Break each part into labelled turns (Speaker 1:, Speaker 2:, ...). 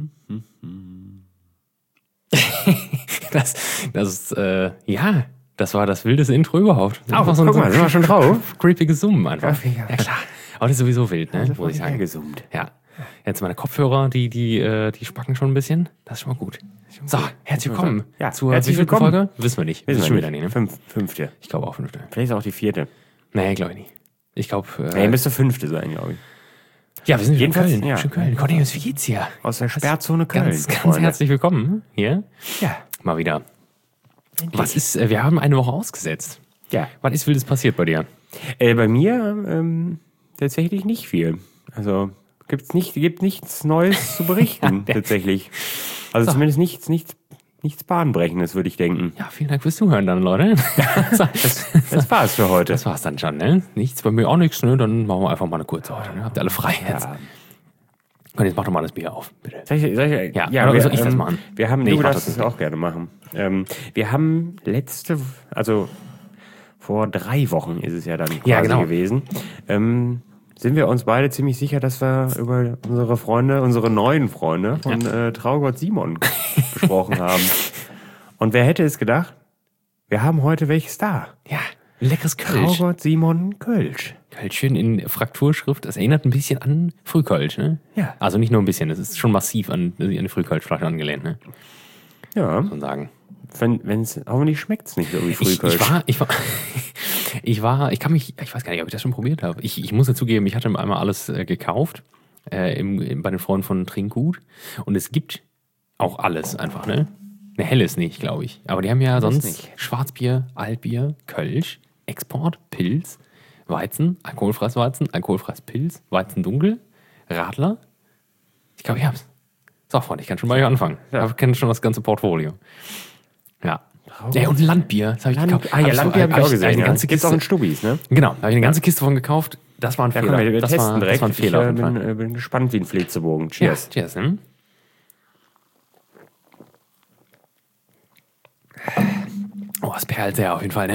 Speaker 1: Das war das wildeste Intro überhaupt.
Speaker 2: Einfach so sind wir schon drauf.
Speaker 1: Creepiges Summen einfach.
Speaker 2: Ja, klar.
Speaker 1: Aber das ist sowieso wild, ne?
Speaker 2: Muss ich sagen. Gesummt.
Speaker 1: Ja. Jetzt meine Kopfhörer, die spacken schon ein bisschen. Das ist schon mal gut. So, herzlich willkommen zur
Speaker 2: herzlich
Speaker 1: wievielten
Speaker 2: willkommen.
Speaker 1: Folge. Wissen wir nicht.
Speaker 2: Wissen
Speaker 1: Schon
Speaker 2: wir
Speaker 1: wieder
Speaker 2: nicht.
Speaker 1: nicht, ne?
Speaker 2: Fünfte.
Speaker 1: Ich glaube auch 5.
Speaker 2: Vielleicht ist auch die 4.
Speaker 1: Nee, glaube ich nicht. Ich glaube.
Speaker 2: Müsste 5. sein, glaube ich.
Speaker 1: Ja, wir sind wieder in
Speaker 2: Jedenfalls,
Speaker 1: Köln.
Speaker 2: ja.
Speaker 1: Schön Köln. Cornelius, wie geht's dir?
Speaker 2: Aus der Sperrzone Köln.
Speaker 1: Ganz
Speaker 2: Freunde.
Speaker 1: herzlich willkommen hier.
Speaker 2: Ja.
Speaker 1: Mal wieder. Was ist, wir haben eine Woche ausgesetzt.
Speaker 2: Ja.
Speaker 1: Was ist Wildes passiert bei dir?
Speaker 2: Bei mir tatsächlich nicht viel. Also gibt nichts Neues zu berichten, tatsächlich. Also zumindest nichts Bahnbrechendes, würde ich denken.
Speaker 1: Ja, vielen Dank fürs Zuhören dann, Leute.
Speaker 2: Das war's für heute.
Speaker 1: Das war's dann schon, ne? Nichts, bei mir auch nichts, ne? Dann machen wir einfach mal eine kurze heute, ne? Habt ihr alle frei jetzt? Und jetzt mach doch mal das Bier auf, bitte.
Speaker 2: Soll ich,
Speaker 1: oder soll ich das machen?
Speaker 2: Wir haben,
Speaker 1: Nee,
Speaker 2: du
Speaker 1: ich mach
Speaker 2: darfst
Speaker 1: das
Speaker 2: das auch gerne machen. Wir haben vor 3 Wochen ist es ja dann quasi gewesen, sind wir uns beide ziemlich sicher, dass wir über unsere neuen Freunde von Traugott Simon gesprochen haben. Und wer hätte es gedacht? Wir haben heute welches da.
Speaker 1: Ja, leckeres Kölsch.
Speaker 2: Traugott Simon Kölsch.
Speaker 1: Kölschchen in Frakturschrift. Das erinnert ein bisschen an Frühkölsch, ne?
Speaker 2: Ja.
Speaker 1: Also nicht nur ein bisschen, das ist schon massiv an die Frühkölschflasche angelehnt, ne?
Speaker 2: Ja.
Speaker 1: Muss man sagen.
Speaker 2: Hoffentlich schmeckt es nicht so wie Frühkölsch.
Speaker 1: Ich weiß gar nicht, ob ich das schon probiert habe. Ich muss ja zugeben, ich hatte einmal alles gekauft bei den Freunden von Trinkgut. Und es gibt auch alles einfach, ne? Ne, helles nicht, glaube ich. Aber die haben ja sonst
Speaker 2: nicht.
Speaker 1: Schwarzbier, Altbier, Kölsch, Export, Pilz, Weizen, alkoholfreies Pilz, Weizen dunkel, Radler. Ich glaube, ich hab's. So, Freunde, ich kann schon mal hier anfangen.
Speaker 2: Ja.
Speaker 1: Ich kenne schon das ganze Portfolio. Ja. Ja, und Landbier. Das habe ich gekauft.
Speaker 2: Landbier habe ich auch gesehen.
Speaker 1: Eine ganze
Speaker 2: Gibt's auch
Speaker 1: Kiste
Speaker 2: in Stubis, ne?
Speaker 1: Genau, da habe ich eine ganze Kiste von gekauft. Das war ein Fehler.
Speaker 2: Komm, wir testen direkt.
Speaker 1: Das war ein Fehler.
Speaker 2: Ich bin gespannt wie ein Flitzebogen. Cheers.
Speaker 1: Ja, cheers. Ne? Oh, es perlt sehr auf jeden Fall, ne?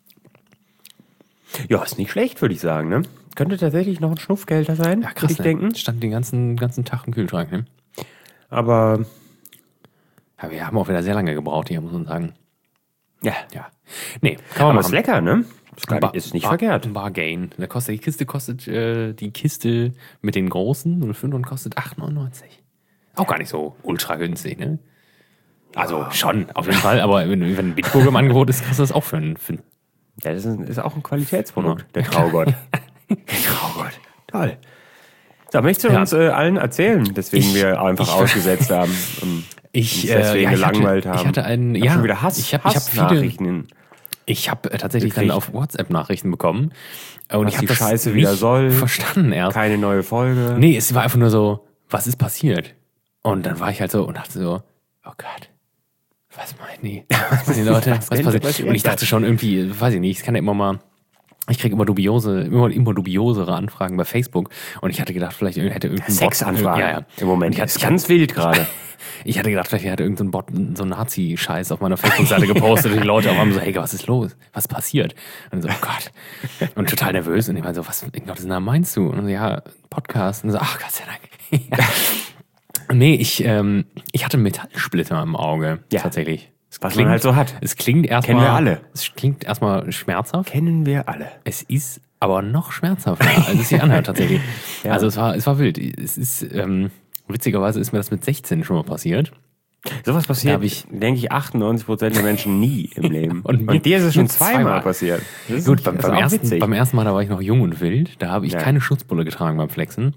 Speaker 2: Ja, ist nicht schlecht, würde ich sagen, ne? Könnte tatsächlich noch ein Schnupfgelder sein,
Speaker 1: Ja, krass,
Speaker 2: würde ich
Speaker 1: ne?
Speaker 2: denken.
Speaker 1: Stand den ganzen Tag im Kühlschrank, ne?
Speaker 2: Aber
Speaker 1: Ja, wir haben auch wieder sehr lange gebraucht hier, muss man sagen.
Speaker 2: ja,
Speaker 1: Nee, kann man
Speaker 2: aber
Speaker 1: machen.
Speaker 2: ist lecker, ne? Ist nicht verkehrt.
Speaker 1: Bargain. Die Kiste kostet die Kiste mit den großen 05 und kostet 8,99. Auch gar nicht so ultra günstig, ne? Also schon, auf jeden Fall, aber wenn ein Bitburger im Angebot ist, kriegst du das auch für einen.
Speaker 2: Ja, das ist auch ein Qualitätsprodukt, der Traugott. Der Traugott. Toll. So, möchtest du uns allen erzählen, weswegen wir einfach ausgesetzt haben? Deswegen gelangweilt haben.
Speaker 1: Ich hatte einen,
Speaker 2: schon wieder Hassnachrichten.
Speaker 1: Ich habe tatsächlich dann auf WhatsApp Nachrichten bekommen. Und ich habe das
Speaker 2: Scheiße
Speaker 1: nicht
Speaker 2: wieder soll.
Speaker 1: verstanden erst.
Speaker 2: Keine neue Folge.
Speaker 1: Nee, es war einfach nur so, was ist passiert? Und dann war ich halt so und dachte so, oh Gott, was meinen die? Was meinen die Leute? Was passiert? Und ich dachte schon irgendwie, weiß ich nicht, es kann ja immer mal, ich kriege immer dubiosere Anfragen bei Facebook. Und ich hatte gedacht, vielleicht hätte irgendein
Speaker 2: Sexanfragen.
Speaker 1: Ja.
Speaker 2: Im Moment. Das ist ganz wild gerade.
Speaker 1: Ich hatte gedacht, vielleicht hätte irgendein Bot so einen Nazi-Scheiß auf meiner Facebook-Seite gepostet und die Leute auf einmal so, hey, was ist los? Was passiert? Und so, oh Gott. Und total nervös. Und ich meinte so, was in Gottes Namen meinst du? Und so, ja, Podcast. Und so, ach Gott sei Dank. Ja. Nee, ich hatte einen Metallsplitter im Auge.
Speaker 2: Ja.
Speaker 1: Tatsächlich.
Speaker 2: Was man halt so hat.
Speaker 1: Es klingt erstmal.
Speaker 2: Kennen wir alle.
Speaker 1: Es klingt erstmal schmerzhaft.
Speaker 2: Kennen wir alle.
Speaker 1: Es ist aber noch schmerzhafter, als es sich anhört tatsächlich.
Speaker 2: Ja.
Speaker 1: Also es war wild. Es ist, witzigerweise ist mir das mit 16 schon mal passiert.
Speaker 2: Sowas passiert, denke ich, 98% der Menschen nie im Leben. Und dir ist es schon zweimal passiert.
Speaker 1: Gut, beim ersten Mal, da war ich noch jung und wild. Da habe ich keine Schutzbrille getragen beim Flexen.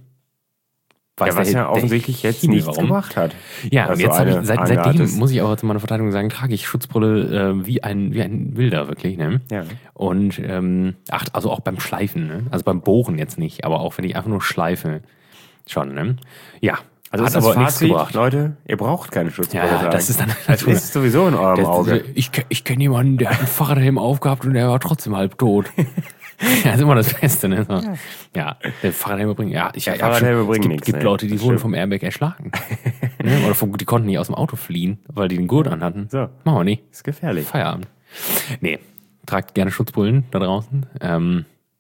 Speaker 2: Was ja offensichtlich jetzt nichts gebracht hat.
Speaker 1: Ja, und jetzt seitdem muss ich aber zu meiner Verteidigung sagen, trage ich Schutzbrille wie ein Wilder, wirklich. Ne? Ja. Und also auch beim Schleifen, ne? Also beim Bohren jetzt nicht, aber auch wenn ich einfach nur schleife, schon. Ne? Ja.
Speaker 2: Also
Speaker 1: hat
Speaker 2: ist das
Speaker 1: aber
Speaker 2: Fazit,
Speaker 1: nichts gebracht.
Speaker 2: Leute, ihr braucht keine Schutzbrille.
Speaker 1: Ja, das ist dann
Speaker 2: das ist sowieso in eurem Auge.
Speaker 1: Ich kenne jemanden, der hat einen Fahrradhelm aufgehabt und der war trotzdem halb tot. Ja, ist immer das Beste, ne? So. Ja, der Fahrradhelme bringen. Ja, es gibt Leute, die wurden vom Airbag erschlagen. Ne? Oder die konnten nicht aus dem Auto fliehen, weil die den Gurt anhatten. So. Machen wir nicht.
Speaker 2: Ist gefährlich.
Speaker 1: Feierabend. Nee, tragt gerne Schutzbrillen da draußen.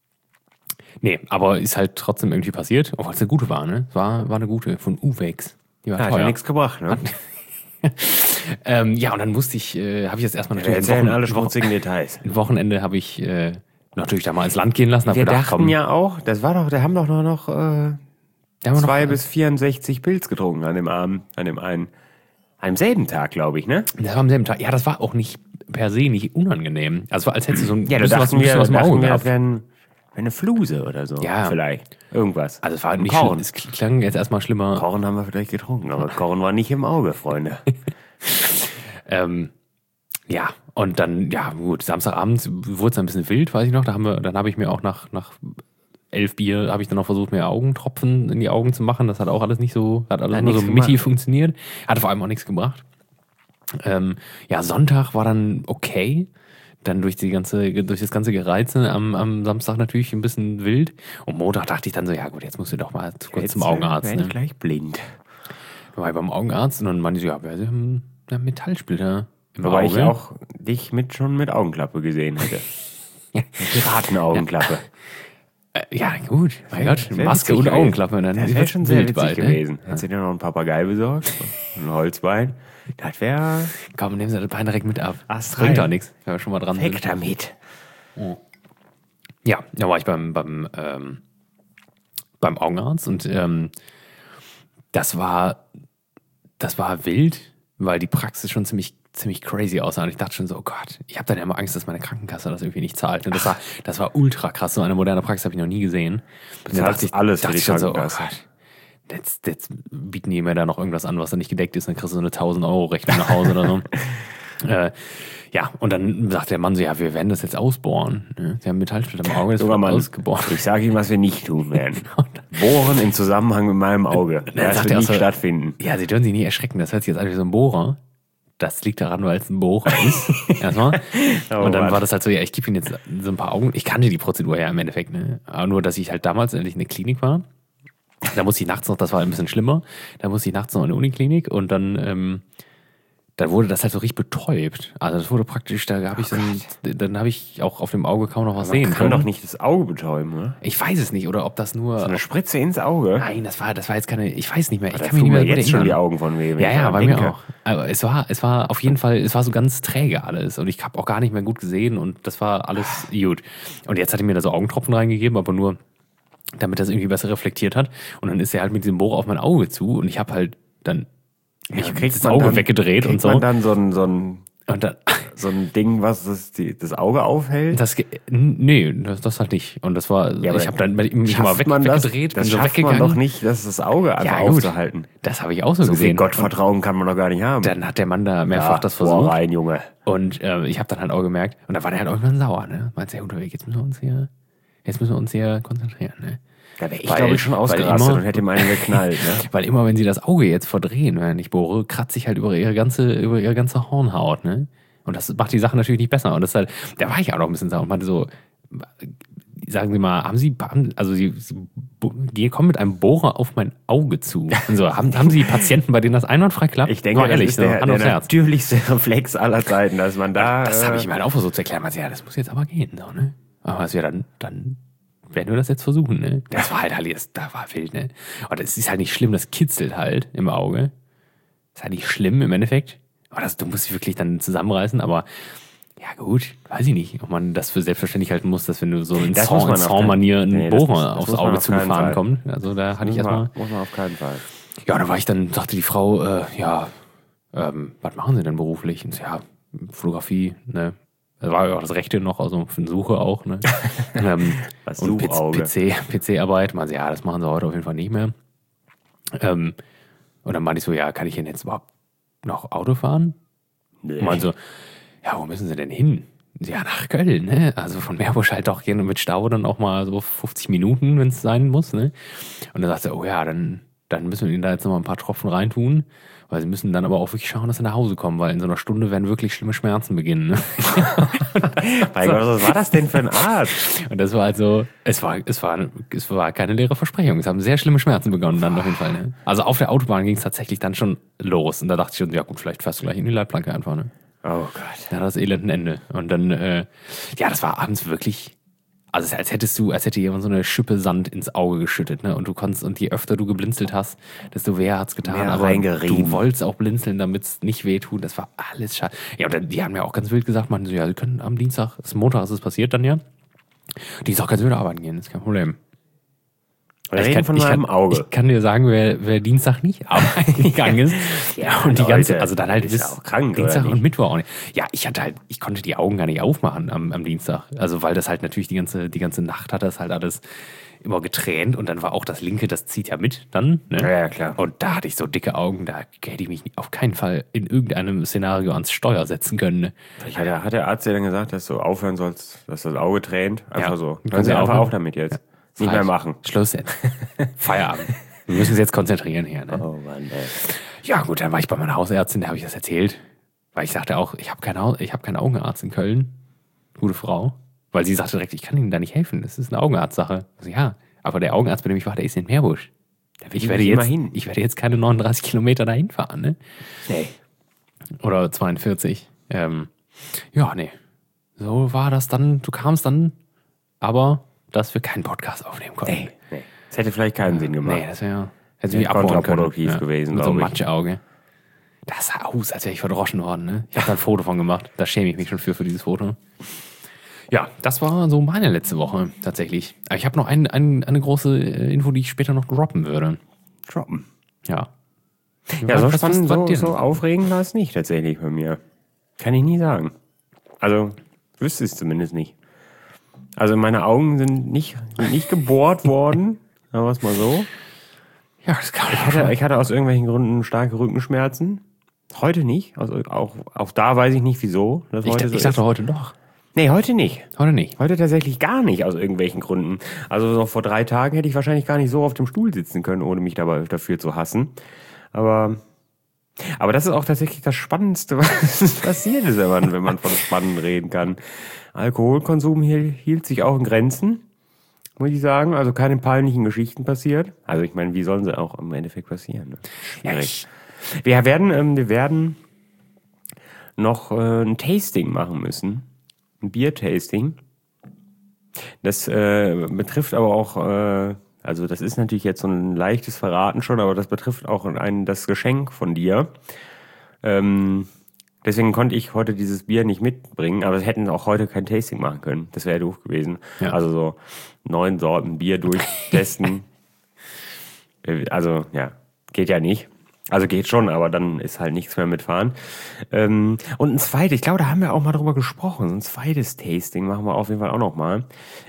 Speaker 1: Nee, aber ist halt trotzdem irgendwie passiert, obwohl es eine gute war, ne? War eine gute von Uwex. Die war
Speaker 2: hat ja nichts gebracht, ne?
Speaker 1: Ja, und dann habe ich jetzt erstmal natürlich...
Speaker 2: Wir erzählen alle schmutzigen Details.
Speaker 1: Ein Wochenende habe ich natürlich da mal ins Land gehen lassen.
Speaker 2: Wir dachten ja auch, da haben doch nur noch 2 bis 64 Pilz getrunken an dem selben Tag, glaube ich, ne?
Speaker 1: Das war am selben Tag. Ja, das war auch nicht per se nicht unangenehm. Also war, als hättest du so ein
Speaker 2: bisschen was im Auge gehabt. Eine Fluse oder so. Ja. Vielleicht. Irgendwas.
Speaker 1: Also es war nicht schlimm. Es klang jetzt erstmal schlimmer.
Speaker 2: Korn haben wir vielleicht getrunken, aber Korn war nicht im Auge, Freunde.
Speaker 1: Ja, und dann, ja gut, Samstagabend wurde es ein bisschen wild, weiß ich noch. Dann habe ich mir auch nach 11 Bier, habe ich dann noch versucht, mir Augentropfen in die Augen zu machen. Das hat auch alles nicht so, hat alles nur so mittig funktioniert. Hatte vor allem auch nichts gebracht. Ja, Sonntag war dann okay. Dann durch das ganze Gereize am Samstag natürlich ein bisschen wild. Und Montag dachte ich dann so, ja gut, jetzt musst du doch mal kurz zum Augenarzt.
Speaker 2: Ne? Gleich blind.
Speaker 1: Dann war ich beim Augenarzt und dann meinte sie, ja, wir haben einen Metallsplitter im
Speaker 2: Wobei
Speaker 1: Auge.
Speaker 2: Ich auch dich schon mit Augenklappe gesehen hätte. Piratenaugenklappe.
Speaker 1: Ja, gut. Mein Gott, Maske und Augenklappe. Dann
Speaker 2: das wäre schon sehr witzig gewesen. Ne? Hättest du dir noch einen Papagei besorgt? Ein Holzbein? Das wäre...
Speaker 1: Komm, nehmen Sie das Bein direkt mit ab.
Speaker 2: Das
Speaker 1: bringt doch nichts, wenn wir schon mal dran
Speaker 2: sind.
Speaker 1: Weg
Speaker 2: damit.
Speaker 1: Oh. Ja, da war ich beim Augenarzt und das war wild, weil die Praxis schon ziemlich crazy aussah. Und ich dachte schon so, oh Gott, ich habe dann ja immer Angst, dass meine Krankenkasse das irgendwie nicht zahlt. Und das war ultra krass. So eine moderne Praxis habe ich noch nie gesehen.
Speaker 2: Und dann dachte ich, alles für die Krankenkasse.
Speaker 1: So, oh Gott, jetzt bieten die mir da noch irgendwas an, was da nicht gedeckt ist. Dann kriegst du so eine 1.000-Euro-Rechnung nach Hause oder so. Ja, und dann sagt der Mann so, ja, wir werden das jetzt ausbohren. Sie haben Metallsplitter im Auge, das wird ausgebohrt.
Speaker 2: Ich sage Ihnen, was wir nicht tun werden. Bohren im Zusammenhang mit meinem Auge. Das wird nicht stattfinden.
Speaker 1: Ja, Sie dürfen sich nicht erschrecken. Das hört sich jetzt an wie so ein Bohrer. Das liegt daran, weil es ein Bohrer ist. Erstmal. Und dann war das halt so, ja, ich gebe Ihnen jetzt so ein paar Augen. Ich kannte die Prozedur ja im Endeffekt. Ne? Aber nur, dass ich halt damals endlich in der Klinik war. Da musste ich nachts noch, das war ein bisschen schlimmer, da musste ich nachts noch in die Uniklinik und dann wurde das halt so richtig betäubt. Also das wurde praktisch, dann habe ich auch auf dem Auge kaum noch was sehen können.
Speaker 2: Man kann doch nicht das Auge betäuben, oder?
Speaker 1: Ich weiß es nicht, oder ob das nur...
Speaker 2: So eine Spritze ins Auge?
Speaker 1: Nein, das war jetzt keine, ich weiß nicht mehr. Ich
Speaker 2: kann mich nicht mehr jetzt schon die Augen von weh.
Speaker 1: Ja, bei mir auch. Aber es war auf jeden Fall, es war so ganz träge alles und ich habe auch gar nicht mehr gut gesehen und das war alles gut. Und jetzt hat er mir da so Augentropfen reingegeben, aber nur, damit das irgendwie besser reflektiert hat. Und dann ist er halt mit diesem Bohrer auf mein Auge zu und ich habe halt dann das Auge weggedreht und so.
Speaker 2: Man dann so ein Ding, was das Auge aufhält?
Speaker 1: Nee, das halt nicht. Und das war, ja, ich habe dann mich mal weggedreht,
Speaker 2: bin so weggegangen. Man doch nicht, das Auge einfach aufzuhalten.
Speaker 1: Das habe ich auch so gesehen.
Speaker 2: So viel Gottvertrauen kann man doch gar nicht haben.
Speaker 1: Dann hat der Mann da mehrfach das versucht.
Speaker 2: Rein, Junge.
Speaker 1: Und ich habe dann halt auch gemerkt, und da war der halt irgendwann sauer, ne? Meinte, ja, unterwegs, jetzt müssen wir uns hier konzentrieren, ne?
Speaker 2: Da wäre ich, glaube ich, schon ausgerastet und hätte ihm einen geknallt. Ne?
Speaker 1: Weil immer, wenn sie das Auge jetzt verdrehen, wenn ich bohre, kratze ich halt über ihre ganze Hornhaut. Ne? Und das macht die Sache natürlich nicht besser. Und das halt, da war ich auch noch ein bisschen sauer und meinte so, sagen Sie mal, Sie kommen mit einem Bohrer auf mein Auge zu. Und so, haben Sie Patienten, bei denen das einwandfrei klappt?
Speaker 2: Ich denke, das ist der natürlichste Reflex aller Zeiten, dass man da...
Speaker 1: Das habe ich mir halt auch versucht zu erklären. Ja, das muss jetzt aber gehen. So, ne? Aber es wäre dann werden wir das jetzt versuchen, ne? Das war halt alles, da war wild, ne? Und das ist halt nicht schlimm, das kitzelt halt im Auge. Ist halt nicht schlimm im Endeffekt. Aber du musst dich wirklich dann zusammenreißen, aber ja gut, weiß ich nicht, ob man das für selbstverständlich halten muss, dass wenn du so in Song-Manier einen Bohrer aufs Auge zugefahren kommt. Also da hatte ich erstmal...
Speaker 2: Muss man auf keinen Fall.
Speaker 1: Ja, da sagte die Frau, was machen Sie denn beruflich? Und so, ja, Fotografie, ne? Das war ja auch das Rechte noch, also für eine Suche auch, ne? Und PC-Arbeit. Man so, ja, das machen sie heute auf jeden Fall nicht mehr. Und dann meinte ich so, ja, kann ich denn jetzt überhaupt noch Auto fahren? Nee. Und man so, ja, wo müssen sie denn hin? Ja, nach Köln, ne? Also von Meerbusch halt auch gerne mit Stau dann auch mal so 50 Minuten, wenn es sein muss, ne? Und dann sagt er, oh ja, dann müssen wir ihnen da jetzt noch mal ein paar Tropfen reintun. Weil sie müssen dann aber auch wirklich schauen, dass sie nach Hause kommen, weil in so einer Stunde werden wirklich schlimme Schmerzen beginnen. Ne?
Speaker 2: Mein Gott, was war das denn für ein Arzt?
Speaker 1: Und das war halt so, es war keine leere Versprechung. Es haben sehr schlimme Schmerzen begonnen dann auf jeden Fall. Ne? Also auf der Autobahn ging es tatsächlich dann schon los. Und da dachte ich schon, ja gut, vielleicht fährst du gleich in die Leitplanke einfach. Ne?
Speaker 2: Oh Gott.
Speaker 1: Da hat das elend ein Ende. Und dann, das war abends wirklich Also als hätte jemand so eine Schippe Sand ins Auge geschüttet, ne? Und je öfter du geblinzelt hast, desto weh hat's getan.
Speaker 2: Mehr
Speaker 1: aber
Speaker 2: reingerieben.
Speaker 1: du wolltest auch blinzeln, damit es nicht wehtut. Das war alles schade. Ja, und die haben ja auch ganz wild gesagt, man so, ja, sie können am Dienstag, Montag ist es passiert dann ja. Dienstag kannst du wieder arbeiten gehen, ist kein Problem. Ich kann dir sagen, wer Dienstag nicht arbeiten gegangen ist.
Speaker 2: Ja,
Speaker 1: und die
Speaker 2: Leute,
Speaker 1: ganze, also dann halt
Speaker 2: ist auch krank,
Speaker 1: Dienstag
Speaker 2: oder
Speaker 1: und Mittwoch auch nicht. Ja, ich konnte die Augen gar nicht aufmachen am Dienstag. Also weil das halt natürlich die ganze Nacht hat das halt alles immer getränt und dann war auch das linke, das zieht ja mit dann. Ne?
Speaker 2: Ja, klar.
Speaker 1: Und da hatte ich so dicke Augen, da hätte ich mich auf keinen Fall in irgendeinem Szenario ans Steuer setzen können. Ne?
Speaker 2: Hat der Arzt dir dann gesagt, dass du aufhören sollst, dass das Auge tränt? Einfach so.
Speaker 1: Können Sie
Speaker 2: einfach auf damit jetzt. Ja. Nicht mehr machen.
Speaker 1: Schluss jetzt. Feierabend. Wir müssen uns jetzt konzentrieren hier. Ne?
Speaker 2: Oh Mann, ey.
Speaker 1: Ja gut, dann war ich bei meiner Hausärztin, da habe ich das erzählt. Weil ich sagte auch, ich habe keinen Augenarzt in Köln. Gute Frau. Weil sie sagte direkt, ich kann Ihnen da nicht helfen. Das ist eine Augenarztsache. Also, ja, aber der Augenarzt, bei dem ich war, der ist in Meerbusch. Ich werde jetzt keine 39 Kilometer dahin fahren, ne?
Speaker 2: Nee.
Speaker 1: Oder 42. Ja, nee. So war das dann. Du kamst dann, aber dass wir keinen Podcast aufnehmen konnten.
Speaker 2: Nee. Das hätte vielleicht keinen Sinn gemacht.
Speaker 1: Nee, das wäre
Speaker 2: kontraproduktiv gewesen,
Speaker 1: mit so einem Matschauge. Das sah aus, als wäre ich verdroschen worden. Ne? Ich habe da ein Foto von gemacht. Da schäme ich mich schon für dieses Foto. Ja, das war so meine letzte Woche tatsächlich. Aber ich habe noch eine große Info, die ich später noch droppen würde. Ja.
Speaker 2: Ja, so spannend, so aufregend war es nicht tatsächlich bei mir. Kann ich nie sagen. Also, wüsste es zumindest nicht. Also meine Augen sind nicht gebohrt worden, sagen wir es mal so.
Speaker 1: Ja, das kann
Speaker 2: ich hatte aus irgendwelchen Gründen starke Rückenschmerzen. Heute nicht. Also auch da weiß ich nicht, wieso.
Speaker 1: Ich dachte heute doch.
Speaker 2: Nee, heute nicht.
Speaker 1: Heute nicht.
Speaker 2: Heute tatsächlich gar nicht, aus irgendwelchen Gründen. Also noch vor 3 Tagen hätte ich wahrscheinlich gar nicht so auf dem Stuhl sitzen können, ohne mich dafür zu hassen. Aber das ist auch tatsächlich das Spannendste, was passiert ist, wenn man von Spannend reden kann. Alkoholkonsum hielt sich auch in Grenzen, muss ich sagen. Also keine peinlichen Geschichten passiert. Also ich meine, wie sollen sie auch im Endeffekt passieren? Ne? Schwierig. Wir werden noch ein Tasting machen müssen. Ein Bier-Tasting. Das betrifft aber auch, also das ist natürlich jetzt so ein leichtes Verraten schon, aber das betrifft auch das Geschenk von dir. Deswegen konnte ich heute dieses Bier nicht mitbringen, aber wir hätten auch heute kein Tasting machen können. Das wäre doof gewesen. Ja. Also so 9 Sorten Bier durchtesten. Also ja, geht ja nicht. Also geht schon, aber dann ist halt nichts mehr mitfahren. Und ein zweites, ich glaube, da haben wir auch mal drüber gesprochen. So ein zweites Tasting machen wir auf jeden Fall auch noch mal.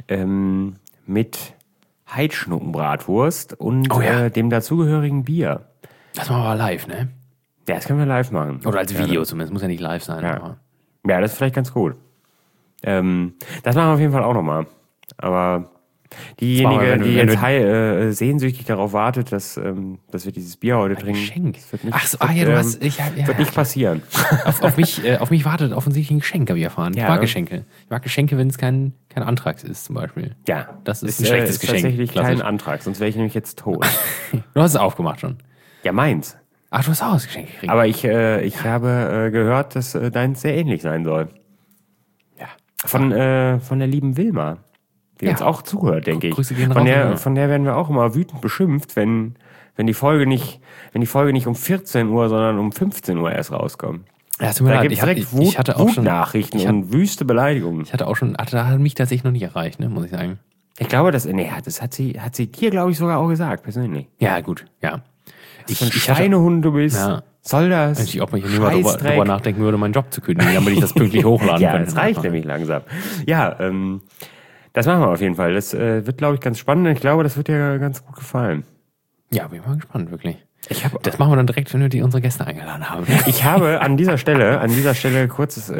Speaker 2: Mit Heidschnuckenbratwurst und dem dazugehörigen Bier.
Speaker 1: Das machen wir aber live, ne?
Speaker 2: Ja, das können wir live machen.
Speaker 1: Oder als Video zumindest, muss ja nicht live sein.
Speaker 2: Ja, das ist vielleicht ganz cool. Das machen wir auf jeden Fall auch nochmal. Aber diejenige, die jetzt sehnsüchtig darauf wartet, dass wir dieses Bier heute trinken.
Speaker 1: Geschenk.
Speaker 2: Das wird nicht,
Speaker 1: ach so, wird
Speaker 2: nicht passieren.
Speaker 1: Auf mich wartet offensichtlich ein Geschenk, habe ich erfahren. Ja, ich mag Geschenke. Ich mag Geschenke, wenn es kein Antrags ist, zum Beispiel.
Speaker 2: Ja.
Speaker 1: Das ist ein schlechtes Geschenk.
Speaker 2: Tatsächlich kein Antrag, sonst wäre ich nämlich jetzt tot.
Speaker 1: Du hast es aufgemacht schon.
Speaker 2: Ja, meins.
Speaker 1: Ach, du hast auch das Geschenk gekriegt.
Speaker 2: Aber ich habe gehört, dass deins sehr ähnlich sein soll.
Speaker 1: Ja.
Speaker 2: Von der lieben Wilma, die uns auch zuhört, denke ich.
Speaker 1: Grüße gehen raus.
Speaker 2: Von der werden wir auch immer wütend beschimpft, wenn die Folge nicht um 14 Uhr, sondern um 15 Uhr erst rauskommt.
Speaker 1: Ja, tut mir leid.
Speaker 2: Ich hatte auch schon Nachrichten und wüste Beleidigungen.
Speaker 1: Da hat mich tatsächlich noch nicht erreicht, ne, muss ich sagen.
Speaker 2: Ich glaube, das hat sie dir, glaube ich, sogar auch gesagt, persönlich.
Speaker 1: Ja, gut, ja.
Speaker 2: Ich Schweinehund du bist. Ja. Soll das?
Speaker 1: Wenn ich auch mal hier nur drüber nachdenken würde, meinen Job zu kündigen, damit ich das pünktlich hochladen kann.
Speaker 2: Ja, das reicht nämlich langsam. Ja, das machen wir auf jeden Fall. Das wird, glaube ich, ganz spannend. Ich glaube, das wird dir ganz gut gefallen.
Speaker 1: Ja, bin mal gespannt, wirklich. Das machen wir dann direkt, wenn wir unsere Gäste eingeladen haben.
Speaker 2: Ich habe an dieser Stelle kurz.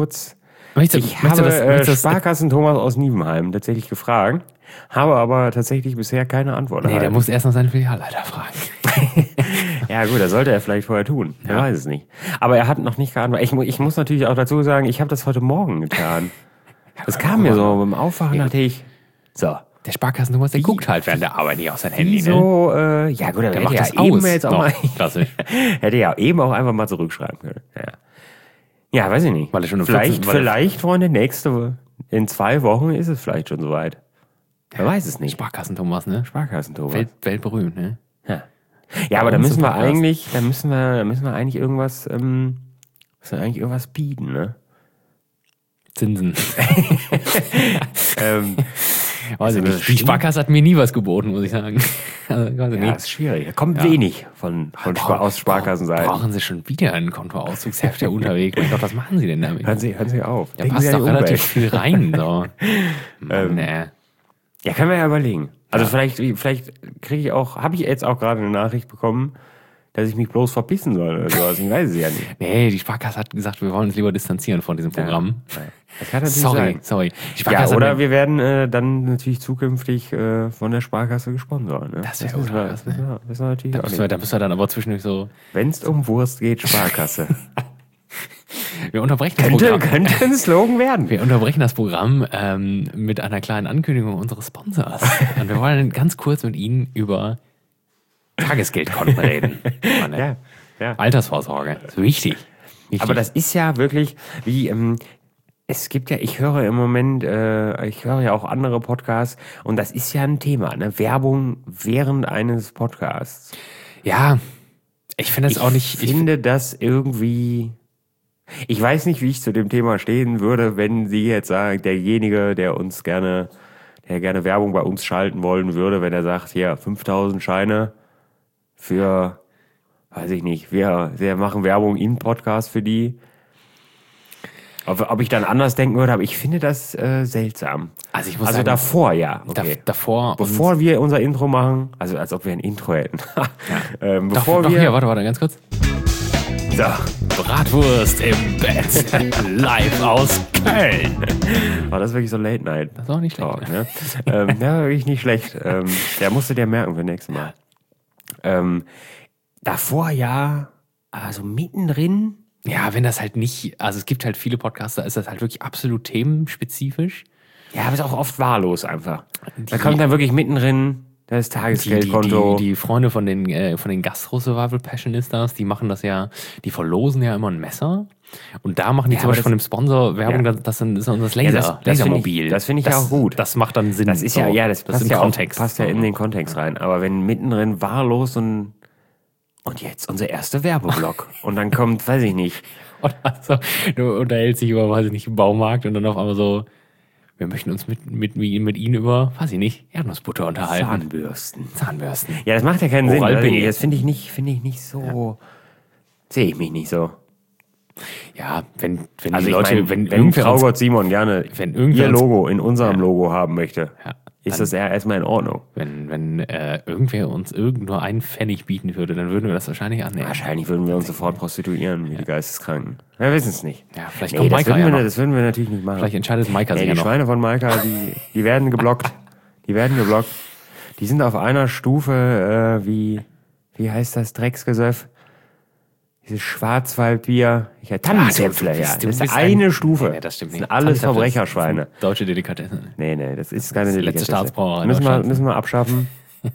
Speaker 2: Ich habe Sparkassen Thomas aus Nievenheim tatsächlich gefragt, habe aber tatsächlich bisher keine Antwort erhalten.
Speaker 1: Der muss erst noch seinen Filialleiter fragen.
Speaker 2: Ja gut, das sollte er vielleicht vorher tun. Er weiß es nicht. Aber er hat noch nicht geantwortet. Ich muss natürlich auch dazu sagen, ich habe das heute Morgen getan. Das kam mir so beim Aufwachen, dachte ich, so.
Speaker 1: Der Sparkassen Thomas, der guckt halt während der Arbeit nicht auf sein Handy.
Speaker 2: So, ja gut, der macht das eben jetzt auch mal.
Speaker 1: Klassisch.
Speaker 2: Hätte ja eben auch einfach mal zurückschreiben können. Ja, weiß ich nicht.
Speaker 1: Weil er schon
Speaker 2: vielleicht, Freunde, nächste in 2 Wochen ist es vielleicht schon soweit. Wer weiß es nicht.
Speaker 1: Sparkassen-Thomas, ne?
Speaker 2: Sparkassen-Thomas.
Speaker 1: Weltberühmt, ne?
Speaker 2: Ja, aber da müssen wir eigentlich irgendwas, irgendwas bieten, ne?
Speaker 1: Zinsen. Weiß ich nicht. Die Sparkasse hat mir nie was geboten, muss ich sagen. Also,
Speaker 2: das ist schwierig. Da kommt wenig aus Sparkassenseite.
Speaker 1: Brauchen Sie schon wieder einen Kontoauszugsheft der unterwegs? Mein Gott, was machen Sie denn damit?
Speaker 2: Hören Sie auf.
Speaker 1: Da passt doch relativ viel rein. So.
Speaker 2: Ja, können wir ja überlegen. Also vielleicht kriege ich auch, habe ich jetzt auch gerade eine Nachricht bekommen, dass ich mich bloß verpissen soll oder sowas. Ich weiß es ja nicht.
Speaker 1: Nee, die Sparkasse hat gesagt, wir wollen uns lieber distanzieren von diesem Programm.
Speaker 2: Ja. Das kann natürlich sein.
Speaker 1: Sorry.
Speaker 2: Ja, oder wir werden dann natürlich zukünftig von der Sparkasse gesponsert. Ne?
Speaker 1: Das wäre
Speaker 2: natürlich
Speaker 1: da müssen wir dann aber zwischendurch so...
Speaker 2: Wenn es um Wurst geht, Sparkasse.
Speaker 1: Wir unterbrechen das Programm.
Speaker 2: Könnte ein Slogan werden.
Speaker 1: Wir unterbrechen das Programm mit einer kleinen Ankündigung unseres Sponsors. Und wir wollen ganz kurz mit Ihnen über Tagesgeldkonten reden.
Speaker 2: Ja.
Speaker 1: Altersvorsorge. Das ist wichtig.
Speaker 2: Aber das ist ja wirklich wie... es gibt ja, ich höre im Moment, ich höre ja auch andere Podcasts und das ist ja ein Thema, ne? Werbung während eines Podcasts.
Speaker 1: Ja, ich finde das auch nicht...
Speaker 2: Ich finde das irgendwie... Ich weiß nicht, wie ich zu dem Thema stehen würde, wenn Sie jetzt sagen, derjenige, der gerne Werbung bei uns schalten wollen würde, wenn er sagt, hier 5.000 Scheine für, weiß ich nicht, wir machen Werbung in Podcast für die. Ob ich dann anders denken würde, aber ich finde das seltsam.
Speaker 1: Also ich muss sagen,
Speaker 2: davor, ja. Okay. Bevor wir unser Intro machen, also als ob wir ein Intro hätten.
Speaker 1: Warte, ganz kurz.
Speaker 2: So.
Speaker 1: Bratwurst im Bett. Live aus Köln.
Speaker 2: War das wirklich so Late Night?
Speaker 1: Das war nicht schlecht.
Speaker 2: Ne? Ja, wirklich nicht schlecht. Der musst du dir merken für nächstes Mal. Davor ja, also mittendrin.
Speaker 1: Ja, wenn das halt nicht, also es gibt halt viele Podcasts, da ist das halt wirklich absolut themenspezifisch.
Speaker 2: Ja, aber ist auch oft wahllos einfach. Da kommt dann wirklich mittendrin das Tagesgeldkonto.
Speaker 1: Die Freunde von den Gastro-Survival-Passionistas, die machen das ja, die verlosen ja immer ein Messer. Und da machen die zum Beispiel von dem Sponsor Werbung, das ist das Lasermobil.
Speaker 2: Das finde ich auch gut.
Speaker 1: Das macht dann Sinn.
Speaker 2: Das ist das passt ja Kontext. Passt ja in den Kontext rein. Aber wenn mittendrin wahllos und jetzt unser erster Werbeblock. Und dann kommt, weiß ich nicht.
Speaker 1: Und also, du unterhältst dich über, weiß ich nicht, im Baumarkt und dann auf einmal so, wir möchten uns mit Ihnen über, weiß ich nicht, Erdnussbutter unterhalten.
Speaker 2: Zahnbürsten. Ja, das macht ja keinen Sinn. Das finde ich nicht so, sehe ich mich nicht so.
Speaker 1: Ja, wenn
Speaker 2: also
Speaker 1: die Leute,
Speaker 2: wenn Traugott Simon gerne ihr Logo in unserem Logo haben möchte, ist das ja erstmal in Ordnung.
Speaker 1: Wenn irgendwer uns nur einen Pfennig bieten würde, dann würden wir das wahrscheinlich annehmen.
Speaker 2: Wahrscheinlich würden wir uns sofort prostituieren, wie die Geisteskranken. Wir wissen es nicht.
Speaker 1: Ja, vielleicht kommt Maika
Speaker 2: das würden wir natürlich nicht machen.
Speaker 1: Vielleicht entscheidet Maika sich ja noch.
Speaker 2: Die Schweine von Maika, die werden geblockt. Die sind auf einer Stufe, wie heißt das Drecksgesöff? Dieses Schwarzwaldbier. Tannenzäpfle, ja. Das ist eine Stufe.
Speaker 1: Nee, das stimmt nicht.
Speaker 2: Das sind alles Verbrecherschweine.
Speaker 1: Deutsche Delikatesse.
Speaker 2: Nee, das ist keine Delikatesse.
Speaker 1: Letzte Staatsbrauerei.
Speaker 2: Müssen wir abschaffen.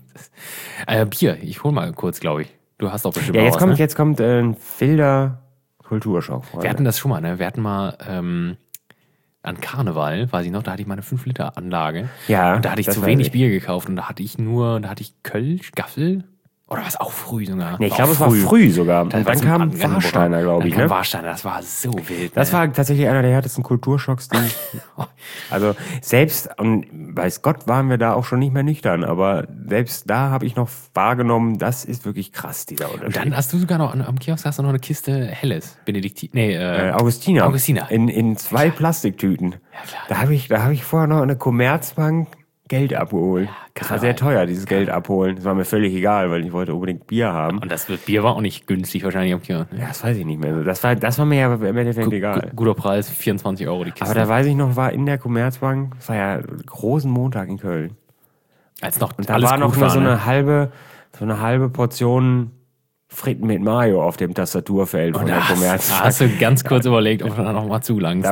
Speaker 1: Bier, ich hol mal kurz, glaube ich. Du hast doch bestimmt
Speaker 2: jetzt kommt ein wilder Kulturschock, Freunde.
Speaker 1: Wir hatten das schon mal, ne? Wir hatten mal an Karneval, weiß ich noch, da hatte ich meine 5-Liter-Anlage.
Speaker 2: Ja.
Speaker 1: Und da hatte ich zu wenig Bier gekauft und da hatte ich Kölsch, Gaffel. Oder war es auch früh sogar?
Speaker 2: Nee, ich glaube, es war früh sogar. Und dann kam Warsteiner, glaube ich.
Speaker 1: Dann kam Warsteiner, das war so wild.
Speaker 2: Das war tatsächlich einer der härtesten Kulturschocks, die also selbst, und weiß Gott, waren wir da auch schon nicht mehr nüchtern, aber selbst da habe ich noch wahrgenommen, das ist wirklich krass, dieser Unterschied. Und
Speaker 1: dann hast du sogar noch am Kiosk noch eine Kiste Helles,
Speaker 2: Augustiner.
Speaker 1: Augustiner.
Speaker 2: In 2 Plastiktüten.
Speaker 1: Ja, klar.
Speaker 2: Da habe ich vorher noch eine Commerzbank Geld abgeholt.
Speaker 1: Ja,
Speaker 2: das war sehr teuer, dieses Geld abholen. Das war mir völlig egal, weil ich wollte unbedingt Bier haben.
Speaker 1: Und das Bier war auch nicht günstig wahrscheinlich am Kiosk.
Speaker 2: Ja, das weiß ich nicht mehr. Das war mir ja im Endeffekt egal.
Speaker 1: Guter Preis, 24 € die Kiste.
Speaker 2: Aber da weiß ich noch, war in der Commerzbank, das war ja großen Montag in Köln.
Speaker 1: Und
Speaker 2: da war noch nur so eine halbe Portion Fritten mit Mayo auf dem Tastaturfeld von der Commerzbank.
Speaker 1: Da hast du ganz kurz überlegt, ob du da noch mal zulangst.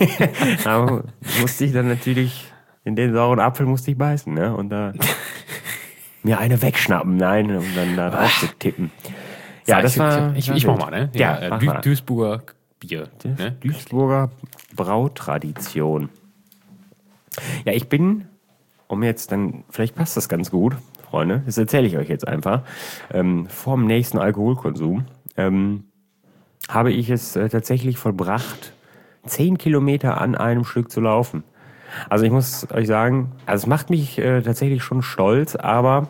Speaker 2: Da musste ich dann natürlich... In den sauren Apfel musste ich beißen, ne? Und da mir eine wegschnappen, um dann da drauf zu tippen. Ja, das war...
Speaker 1: Ich mach mal, ne?
Speaker 2: Ja,
Speaker 1: Duisburger Bier.
Speaker 2: Ne? Duisburger Brautradition. Ja, ich bin, vielleicht passt das ganz gut, Freunde, das erzähle ich euch jetzt einfach, vorm nächsten Alkoholkonsum habe ich es tatsächlich vollbracht, 10 Kilometer an einem Stück zu laufen. Also ich muss euch sagen, es macht mich tatsächlich schon stolz, aber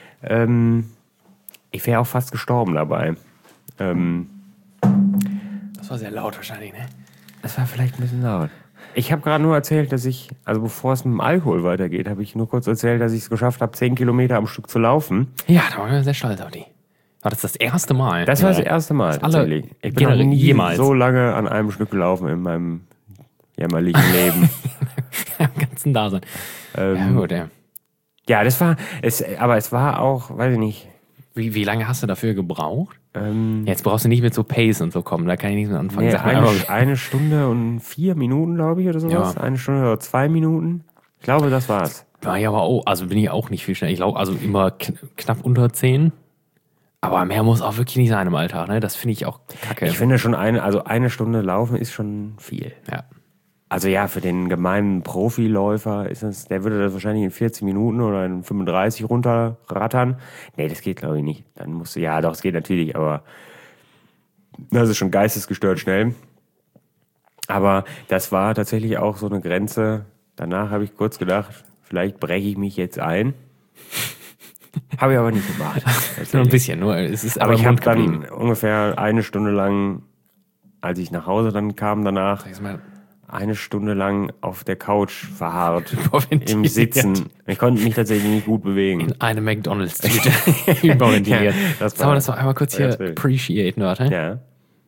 Speaker 2: ich wäre auch fast gestorben dabei.
Speaker 1: Das war sehr laut wahrscheinlich, ne?
Speaker 2: Das war vielleicht ein bisschen laut. Ich habe gerade nur erzählt, dass bevor es mit dem Alkohol weitergeht, habe ich nur kurz erzählt, dass ich es geschafft habe, 10 Kilometer am Stück zu laufen.
Speaker 1: Ja, da waren wir sehr stolz auf die. War das erste Mal?
Speaker 2: Das war das erste Mal, tatsächlich. Ich bin noch nie so lange an einem Stück gelaufen in meinem jämmerlichen Leben.
Speaker 1: Im ganzen Dasein. Ja, gut, ja.
Speaker 2: Ja, aber es war auch, weiß ich nicht.
Speaker 1: Wie lange hast du dafür gebraucht? Jetzt brauchst du nicht mit so Pace und so kommen, da kann ich nicht mehr anfangen.
Speaker 2: Nee, eine Stunde und 4 Minuten, glaube ich, oder sowas. Ja. 1 Stunde oder 2 Minuten. Ich glaube, das war's.
Speaker 1: War ja aber auch, also bin ich auch nicht viel schneller. Ich glaube, also immer knapp unter 10. Aber mehr muss auch wirklich nicht sein im Alltag, ne? Das finde ich auch kacke.
Speaker 2: Ich finde schon eine Stunde laufen ist schon viel.
Speaker 1: Ja.
Speaker 2: Also ja, für den gemeinen Profiläufer der würde das wahrscheinlich in 40 Minuten oder in 35 runterrattern. Nee, das geht glaube ich nicht. Dann musst du, ja doch, es geht natürlich, aber das ist schon geistesgestört schnell. Aber das war tatsächlich auch so eine Grenze. Danach habe ich kurz gedacht, vielleicht breche ich mich jetzt ein. Habe ich aber nicht gemacht.
Speaker 1: Nur ein bisschen, es ist
Speaker 2: aber ich habe dann ungefähr 1 Stunde lang, als ich nach Hause dann kam danach, 1 Stunde lang auf der Couch verharrt, im Sitzen. Ich konnte mich tatsächlich nicht gut bewegen.
Speaker 1: In einem McDonalds-Tüte überventiliert. Das war einmal kurz hier appreciaten, warte.
Speaker 2: Ja.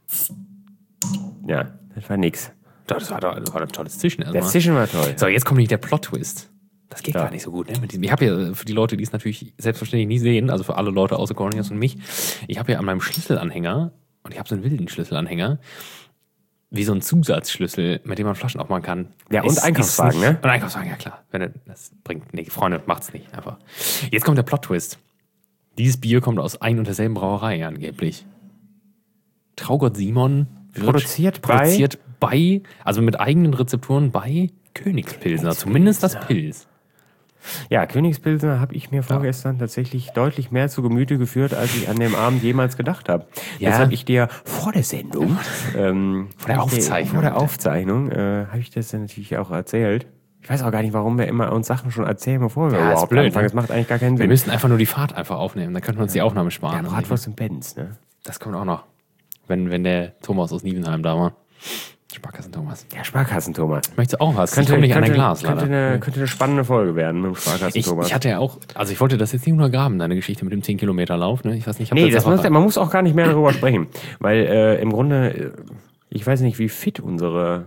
Speaker 2: Ja, das war nix.
Speaker 1: Das war ein tolles Zischen erstmal.
Speaker 2: Das Zischen war toll.
Speaker 1: So, jetzt kommt nicht der Plot-Twist. Das geht gar nicht so gut, ne? Ich habe ja, für die Leute, die es natürlich selbstverständlich nie sehen, also für alle Leute außer Cornelius und mich, ich habe ja an meinem Schlüsselanhänger, und ich habe so einen wilden Schlüsselanhänger, wie so ein Zusatzschlüssel, mit dem man Flaschen aufmachen kann.
Speaker 2: Ja, und Einkaufswagen, ne?
Speaker 1: Und Einkaufswagen, ja klar. Das bringt nicht. Freunde, macht's nicht. Einfach. Jetzt kommt der Plot-Twist. Dieses Bier kommt aus ein und derselben Brauerei angeblich. Traugott Simon wird produziert bei, also mit eigenen Rezepturen bei Königspilsner. Zumindest das Pils.
Speaker 2: Ja, Königspilsner habe ich mir vorgestern tatsächlich deutlich mehr zu Gemüte geführt, als ich an dem Abend jemals gedacht habe. Ja. Das habe ich dir vor der Sendung,
Speaker 1: vor der Aufzeichnung,
Speaker 2: habe ich das dann natürlich auch erzählt. Ich weiß auch gar nicht, warum wir immer uns Sachen schon erzählen, bevor wir überhaupt anfangen. Das macht eigentlich gar keinen Sinn.
Speaker 1: Wir müssten einfach nur die Fahrt einfach aufnehmen, dann könnten wir uns die Aufnahme sparen.
Speaker 2: Ja, Bratwurst und Benz, ne?
Speaker 1: Das kommt auch noch. Wenn der Thomas aus Nievenheim da war. Sparkassen-Thomas.
Speaker 2: Ja, Sparkassen-Thomas.
Speaker 1: Möchtest du auch was? Könnte nicht an dein Glas,
Speaker 2: könnte eine spannende Folge werden mit dem Sparkassen-Thomas.
Speaker 1: Ich hatte ja auch, also ich wollte das jetzt nicht untergraben, deine Geschichte mit dem 10-Kilometer-Lauf. Ne? Ich weiß nicht,
Speaker 2: man muss auch gar nicht mehr darüber sprechen. Weil im Grunde, ich weiß nicht, wie fit unsere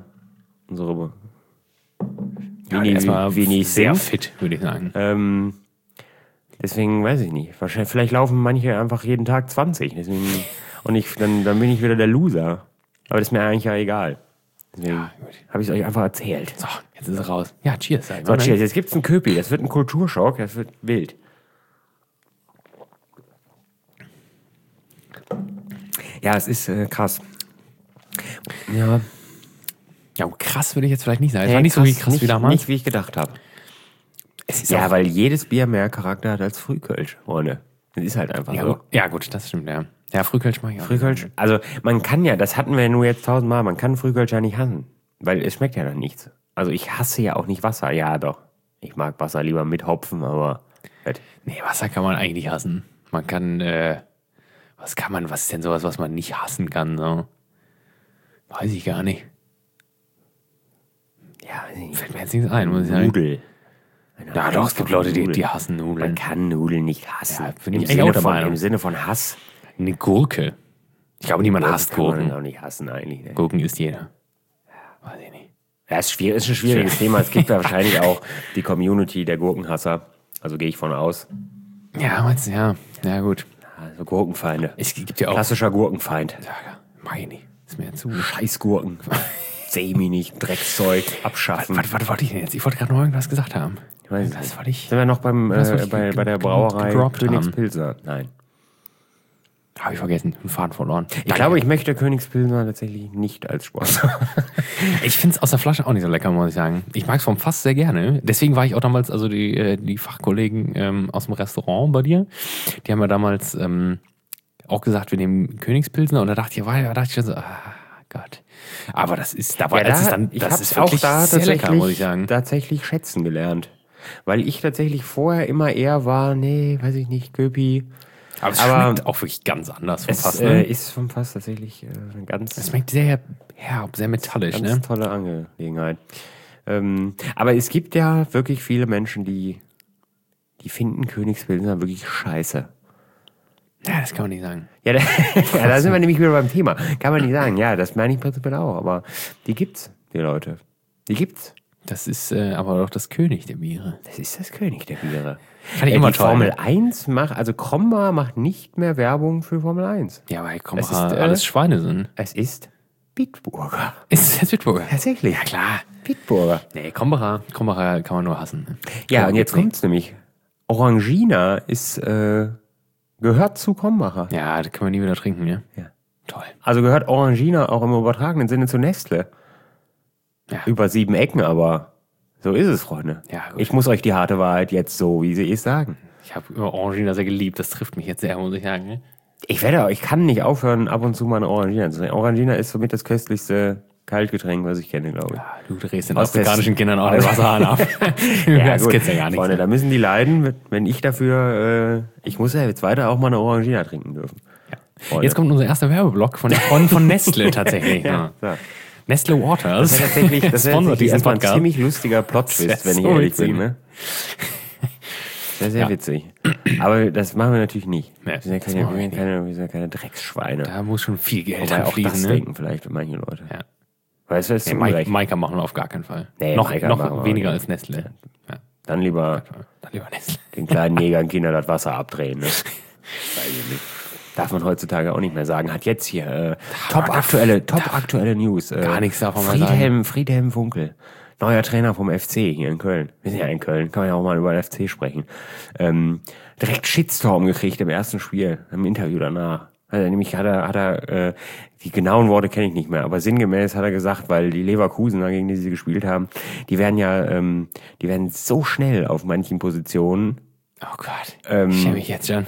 Speaker 2: Vinis
Speaker 1: sehr fit, würde ich sagen.
Speaker 2: Deswegen weiß ich nicht. Vielleicht laufen manche einfach jeden Tag 20. Deswegen, dann bin ich wieder der Loser. Aber das ist mir eigentlich ja egal. Deswegen habe ich es euch einfach erzählt.
Speaker 1: So, jetzt ist es raus. Ja, cheers.
Speaker 2: So, cheers. Jetzt gibt es einen Köpi. Das wird ein Kulturschock. Das wird wild. Ja, es ist krass. Ja.
Speaker 1: Ja, krass würde ich jetzt vielleicht nicht sagen. Es war nicht so wie krass wie damals.
Speaker 2: Nicht wie ich gedacht habe. Ja, weil jedes Bier mehr Charakter hat als Frühkölsch, Freunde. Das ist halt einfach so.
Speaker 1: Ja, gut, das stimmt, ja. Ja, Frühkölsch mag ich auch.
Speaker 2: Frühkölsch, also man kann ja, das hatten wir ja nur jetzt 1000-mal, man kann Frühkölsch ja nicht hassen, weil es schmeckt ja dann nichts. Also ich hasse ja auch nicht Wasser, ja doch. Ich mag Wasser lieber mit Hopfen, aber...
Speaker 1: Nee, Wasser kann man eigentlich nicht hassen. Man kann, was ist denn sowas, was man nicht hassen kann, so? Weiß ich gar nicht.
Speaker 2: Ja,
Speaker 1: fällt mir jetzt nichts ein, muss ich sagen.
Speaker 2: Nudel.
Speaker 1: Ja, doch, es gibt Leute, die hassen Nudeln.
Speaker 2: Man kann Nudeln nicht hassen.
Speaker 1: Ja, finde ich eigentlich auch der Meinung.
Speaker 2: Im Sinne von Hass.
Speaker 1: Eine Gurke. Ich glaube, niemand hasst Gurken.
Speaker 2: Kann man auch nicht hassen eigentlich. Ne?
Speaker 1: Gurken isst jeder. Weiß ich nicht.
Speaker 2: Ja, ist ein schwieriges Thema. Es gibt ja wahrscheinlich auch die Community der Gurkenhasser. Also gehe ich von aus.
Speaker 1: Ja, meinst du, ja. Ja, gut.
Speaker 2: Also Gurkenfeinde.
Speaker 1: Es gibt ja auch...
Speaker 2: Klassischer Gurkenfeind.
Speaker 1: Ja, mag ich nicht. Ist mir zu...
Speaker 2: Scheißgurken. Seh mich nicht, Dreckszeug, abschaffen.
Speaker 1: Was wollte ich denn jetzt? Ich wollte gerade noch irgendwas gesagt haben.
Speaker 2: Ich weiß nicht. Sind wir noch bei der Brauerei Königspilsner? Nein.
Speaker 1: Habe ich vergessen, den Faden verloren.
Speaker 2: Ich glaube, ich möchte Königspilsner tatsächlich nicht als Sponsor.
Speaker 1: Ich finde es aus der Flasche auch nicht so lecker, muss ich sagen. Ich mag es vom Fass sehr gerne. Deswegen war ich auch damals, also die Fachkollegen aus dem Restaurant bei dir, die haben ja damals auch gesagt, wir nehmen Königspilsner. Und da dachte ich schon so, Gott. Aber das ist dabei,
Speaker 2: das ist wirklich
Speaker 1: da sehr lecker, muss ich sagen.
Speaker 2: Tatsächlich schätzen gelernt. Weil ich tatsächlich vorher immer eher war, weiß ich nicht, Köpi.
Speaker 1: Aber es schmeckt auch wirklich ganz anders vom Fass.
Speaker 2: Ne? Ist vom Fass tatsächlich ganz...
Speaker 1: Es schmeckt sehr herb, sehr metallisch.
Speaker 2: Ganz tolle Angelegenheit. Aber es gibt ja wirklich viele Menschen, die finden Königspilsner wirklich scheiße.
Speaker 1: Ja, das kann man nicht sagen.
Speaker 2: Ja, da sind wir nämlich wieder beim Thema. Kann man nicht sagen. Ja, das meine ich prinzipiell auch. Aber die gibt's, die Leute. Die gibt's.
Speaker 1: Das ist aber doch das König der Biere.
Speaker 2: Das ist das König der Biere.
Speaker 1: Kann ich immer
Speaker 2: die Formel 1 Krombacher macht nicht mehr Werbung für Formel 1.
Speaker 1: Ja, weil Krombacher alles Schweine sind.
Speaker 2: Es ist Bitburger.
Speaker 1: Ist es jetzt Bitburger?
Speaker 2: Tatsächlich.
Speaker 1: Ja, klar.
Speaker 2: Bitburger.
Speaker 1: Nee, Krombacher kann man nur hassen. Ne?
Speaker 2: Ja, und jetzt kommt's nämlich. Orangina gehört zu Krombacher.
Speaker 1: Ja, das kann man nie wieder trinken, ja?
Speaker 2: Ja.
Speaker 1: Toll.
Speaker 2: Also gehört Orangina auch im übertragenen Sinne zu Nestle.
Speaker 1: Ja.
Speaker 2: Über 7 Ecken, aber so ist es, Freunde.
Speaker 1: Ja, gut.
Speaker 2: Ich muss euch die harte Wahrheit jetzt so, wie sie ist, sagen.
Speaker 1: Ich habe immer Orangina sehr geliebt. Das trifft mich jetzt sehr, muss ich sagen. Ne?
Speaker 2: Ich kann nicht aufhören, ab und zu mal eine Orangina zu trinken. Orangina ist somit das köstlichste Kaltgetränk, was ich kenne, glaube ich.
Speaker 1: Ja, du drehst den afrikanischen Kindern auch den Wasserhahn ab.
Speaker 2: Ja,
Speaker 1: das
Speaker 2: gut.
Speaker 1: geht's ja gar nicht.
Speaker 2: Freunde, da müssen die leiden, wenn ich dafür, ich muss ja jetzt weiter auch mal eine Orangina trinken dürfen.
Speaker 1: Ja. Jetzt kommt unser erster Werbeblock von den Freunden von Nestle tatsächlich. Ja.
Speaker 2: So.
Speaker 1: Nestle Waters.
Speaker 2: Das wäre tatsächlich erstmal ein ziemlich lustiger Plot-Twist, wenn ich ehrlich bin. Ne? Sehr witzig. Aber das machen wir natürlich nicht.
Speaker 1: Nee,
Speaker 2: wir sind ja keine Drecksschweine.
Speaker 1: Da muss schon viel Geld
Speaker 2: Wobei auch
Speaker 1: fließen.
Speaker 2: das
Speaker 1: Ne?
Speaker 2: denken vielleicht manche Leute.
Speaker 1: Ja.
Speaker 2: Weißt du, das ist
Speaker 1: Maika machen wir auf gar keinen Fall.
Speaker 2: Nee,
Speaker 1: noch
Speaker 2: machen
Speaker 1: weniger
Speaker 2: wir
Speaker 1: als Nestle. Ja.
Speaker 2: Dann lieber
Speaker 1: Nestle.
Speaker 2: den kleinen Negern Kindern das Wasser abdrehen. Ne? Weiß ich nicht. Darf man heutzutage auch nicht mehr sagen. Hat jetzt hier top aktuelle News.
Speaker 1: Gar nichts davon mal sagen.
Speaker 2: Friedhelm Funkel, neuer Trainer vom FC hier in Köln. Wir sind ja in Köln, kann man ja auch mal über den FC sprechen. Direkt Shitstorm gekriegt im ersten Spiel, im Interview danach. Die genauen Worte kenne ich nicht mehr, aber sinngemäß hat er gesagt, weil die Leverkusener, gegen die sie gespielt haben, die werden so schnell auf manchen Positionen.
Speaker 1: Oh Gott, ich schäme mich jetzt schon.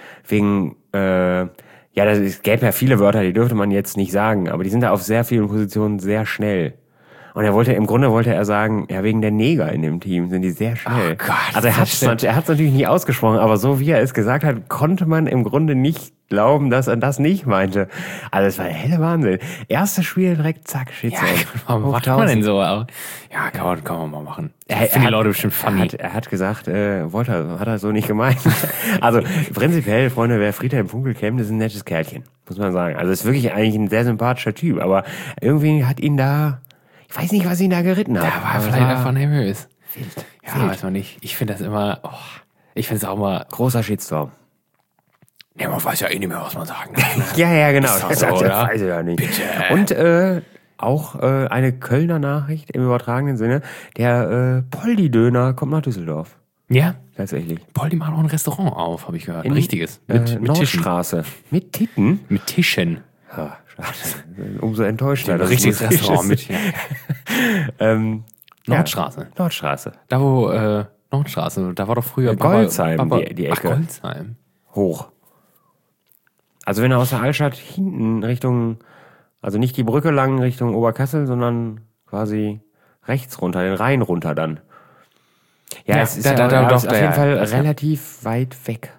Speaker 2: Es gäbe ja viele Wörter, die dürfte man jetzt nicht sagen, aber die sind da auf sehr vielen Positionen sehr schnell. Und im Grunde wollte er sagen, ja, wegen der Neger in dem Team sind die sehr schnell.
Speaker 1: Oh Gott,
Speaker 2: also er hat es natürlich nicht ausgesprochen, aber so wie er es gesagt hat, konnte man im Grunde nicht glauben, dass er das nicht meinte. Also es war der helle Wahnsinn. Erstes Spiel direkt, zack, Shitstorm.
Speaker 1: Ja, warum macht man denn so? Ja, kann man mal machen. Finden die Leute bestimmt funny.
Speaker 2: Er hat gesagt, hat er so nicht gemeint. Also prinzipiell, Freunde, wer Friedhelm Funkel kennt, ist ein nettes Kerlchen, muss man sagen. Also ist wirklich eigentlich ein sehr sympathischer Typ, aber irgendwie hat ihn da... Ich weiß nicht, was ihn da geritten hat.
Speaker 1: Der war vielleicht einfach nervös.
Speaker 2: Wild.
Speaker 1: Ja, weiß man nicht. Ich finde das immer, ich finde es auch mal...
Speaker 2: Großer Shitstorm.
Speaker 1: Ja, man weiß ja eh nicht mehr, was man sagen darf. Ne?
Speaker 2: Ja, genau.
Speaker 1: Das
Speaker 2: weiß ich ja nicht.
Speaker 1: Bitte.
Speaker 2: Und auch eine Kölner Nachricht im übertragenen Sinne. Der Poldi-Döner kommt nach Düsseldorf.
Speaker 1: Ja?
Speaker 2: Tatsächlich.
Speaker 1: Poldi macht auch ein Restaurant auf, habe ich gehört. Ein richtiges.
Speaker 2: Mit Nordstraße. Mit Titten?
Speaker 1: Mit Tischen.
Speaker 2: Ja, umso enttäuschter.
Speaker 1: Ein richtiges Restaurant mit. Ja. Nordstraße.
Speaker 2: Nordstraße.
Speaker 1: Da wo, Nordstraße, da war doch früher
Speaker 2: Goldsheim, die Ecke.
Speaker 1: Ach, Goldsheim.
Speaker 2: Hoch. Also wenn du aus der Altstadt hinten also nicht die Brücke lang Richtung Oberkassel, sondern quasi rechts runter, den Rhein runter dann. Ja, es ist auf jeden Fall relativ weit weg.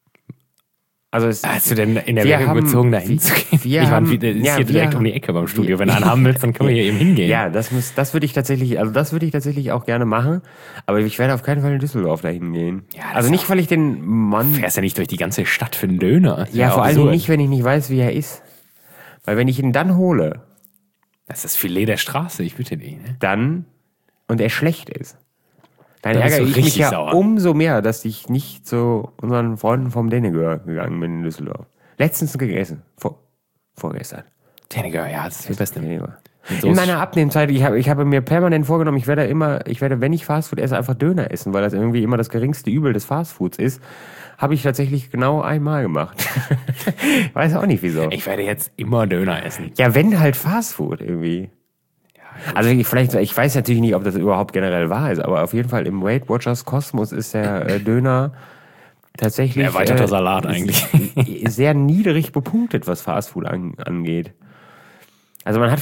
Speaker 2: Also
Speaker 1: hast du denn in der Erwägung gezogen, da hinzugehen? Ich meine, das ist hier direkt um die Ecke beim Studio. Wenn du einen haben willst, dann können wir hier eben hingehen.
Speaker 2: Ja, das würde ich tatsächlich auch gerne machen. Aber ich werde auf keinen Fall in Düsseldorf da hingehen. Ja, also nicht, weil ich den Mann...
Speaker 1: Du fährst ja nicht durch die ganze Stadt für einen Döner.
Speaker 2: Ja, vor allem nicht, wenn ich nicht weiß, wie er ist. Weil wenn ich ihn dann hole...
Speaker 1: Das ist das Filet der Straße, ich bitte dich. Ne?
Speaker 2: Dann... Und er schlecht ist. Dann ärgere ich mich ja umso mehr, dass ich nicht zu unseren Freunden vom Dennegör gegangen bin in Düsseldorf. Letztens gegessen. Vorgestern.
Speaker 1: Dennegör, ja, das ist das Beste.
Speaker 2: In meiner Abnehmzeit, ich habe mir permanent vorgenommen, ich werde, wenn ich Fastfood esse, einfach Döner essen, weil das irgendwie immer das geringste Übel des Fastfoods ist. Habe ich tatsächlich genau einmal gemacht. Weiß auch nicht wieso.
Speaker 1: Ich werde jetzt immer Döner essen.
Speaker 2: Ja, wenn halt Fastfood irgendwie. Also ich weiß natürlich nicht, ob das überhaupt generell wahr ist, aber auf jeden Fall im Weight Watchers Kosmos ist der Döner tatsächlich
Speaker 1: erweiterter Salat eigentlich.
Speaker 2: Sehr niedrig bepunktet, was Fastfood angeht. Also man hat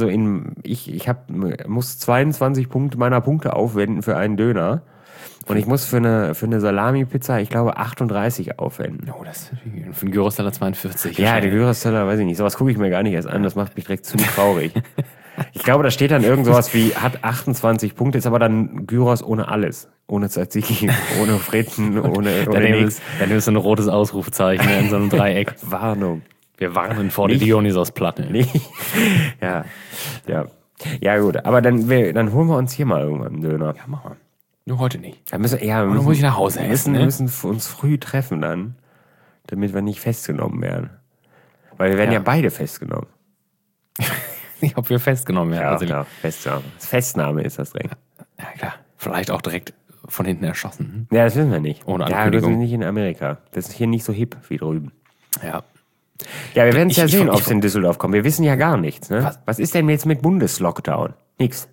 Speaker 2: muss 22 Punkte meiner Punkte aufwenden für einen Döner. Und ich muss für eine Salami-Pizza, ich glaube, 38 aufwenden.
Speaker 1: Oh, das ist viel. Für einen Gyros-Teller 42.
Speaker 2: Ja, den Gyros-Teller, weiß ich nicht. Sowas gucke ich mir gar nicht erst an. Das macht mich direkt zu traurig. Ich glaube, da steht dann irgend sowas wie, hat 28 Punkte, ist aber dann Gyros ohne alles. Ohne Tzatziki, ohne Fritten, ohne nichts.
Speaker 1: Dann nimmst du ein rotes Ausrufezeichen in so einem Dreieck.
Speaker 2: Warnung.
Speaker 1: Wir warnen vor der Dionysos-Platte.
Speaker 2: Ja. Ja, gut. Aber dann holen wir uns hier mal irgendwann einen Döner.
Speaker 1: Ja, machen wir. Nur heute nicht.
Speaker 2: Dann muss ich nach Hause essen. Wir müssen uns früh treffen dann, damit wir nicht festgenommen werden. Weil wir werden ja beide festgenommen.
Speaker 1: Ob wir festgenommen werden.
Speaker 2: Ja, also klar. Festnahme ist das direkt.
Speaker 1: Ja, klar. Vielleicht auch direkt von hinten erschossen.
Speaker 2: Ja, das wissen wir nicht.
Speaker 1: Ohne
Speaker 2: Ankündigung. Ja, wir sind nicht in Amerika. Das ist hier nicht so hip wie drüben.
Speaker 1: Ja.
Speaker 2: Ja, wir werden es ja sehen, ob es in Düsseldorf kommt. Wir wissen ja gar nichts. Ne? Was ist denn jetzt mit Bundeslockdown? Nix.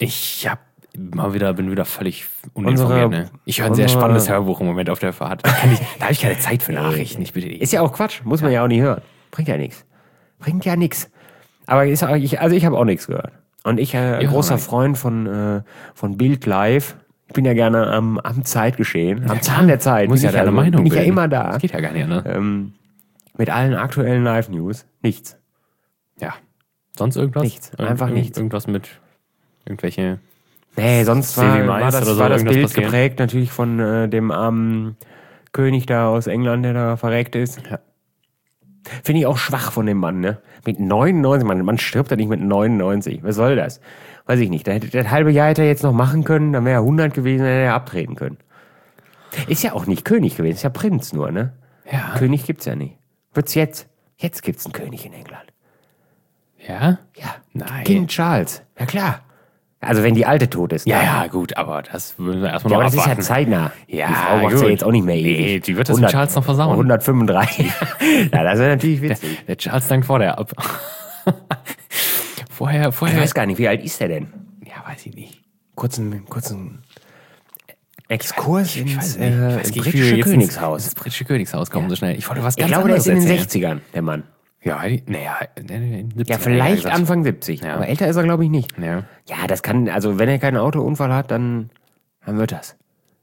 Speaker 1: Bin wieder völlig uninformiert. Ne? Ich höre ein sehr spannendes Hörbuch im Moment auf der Fahrt. Da habe ich keine Zeit für Nachrichten. Ich bitte dich.
Speaker 2: Ist ja auch Quatsch. Muss man ja auch nicht hören. Bringt ja nichts. Aber ich habe auch nichts gehört. Und ich, großer Freund von Bild Live, ich bin ja gerne am Zeitgeschehen, am Zahn der Zeit.
Speaker 1: Muss ja deine Meinung
Speaker 2: bin ich ja immer da.
Speaker 1: Das geht ja gar nicht, ne?
Speaker 2: Mit allen aktuellen Live-News. Nichts.
Speaker 1: Ja. Sonst irgendwas?
Speaker 2: Nichts. Einfach nichts.
Speaker 1: Irgendwas mit irgendwelche...
Speaker 2: Nee, sonst war das Bild geprägt natürlich von dem armen König da aus England, der da verreckt ist. Ja. Finde ich auch schwach von dem Mann, ne? Mit 99, man stirbt ja nicht mit 99. Was soll das? Weiß ich nicht. Das halbe Jahr hätte er jetzt noch machen können, dann wäre er 100 gewesen, dann hätte er abtreten können. Ist ja auch nicht König gewesen, ist ja Prinz nur, ne?
Speaker 1: Ja.
Speaker 2: König gibt's ja nicht. Wird's jetzt? Jetzt gibt's einen König in England.
Speaker 1: Ja?
Speaker 2: Ja.
Speaker 1: Nein.
Speaker 2: King Charles. Ja klar. Also wenn die Alte tot ist.
Speaker 1: Ja, gut, aber das müssen wir erstmal noch
Speaker 2: abwarten.
Speaker 1: abwarten.
Speaker 2: Aber das ist ja zeitnah.
Speaker 1: Ja,
Speaker 2: die Frau macht ja jetzt auch nicht mehr ewig.
Speaker 1: Nee, die wird das mit Charles noch versauen.
Speaker 2: 135. Ja, das wäre natürlich witzig.
Speaker 1: Der Charles dankt vor der ab. Vorher.
Speaker 2: Ich weiß gar nicht, wie alt ist der denn?
Speaker 1: Ja, weiß ich nicht.
Speaker 2: Kurzen Exkurs ins
Speaker 1: britische Königshaus. Das britische Königshaus kommen so schnell. Ich wollte was ganz anderes
Speaker 2: erzählen. Ich glaube, der ist in den 60ern, der Mann.
Speaker 1: Ja,
Speaker 2: ja, vielleicht Anfang 70.
Speaker 1: Ja.
Speaker 2: Aber älter ist er, glaube ich, nicht.
Speaker 1: Ja.
Speaker 2: Ja, das kann, also wenn er keinen Autounfall hat, dann wird das.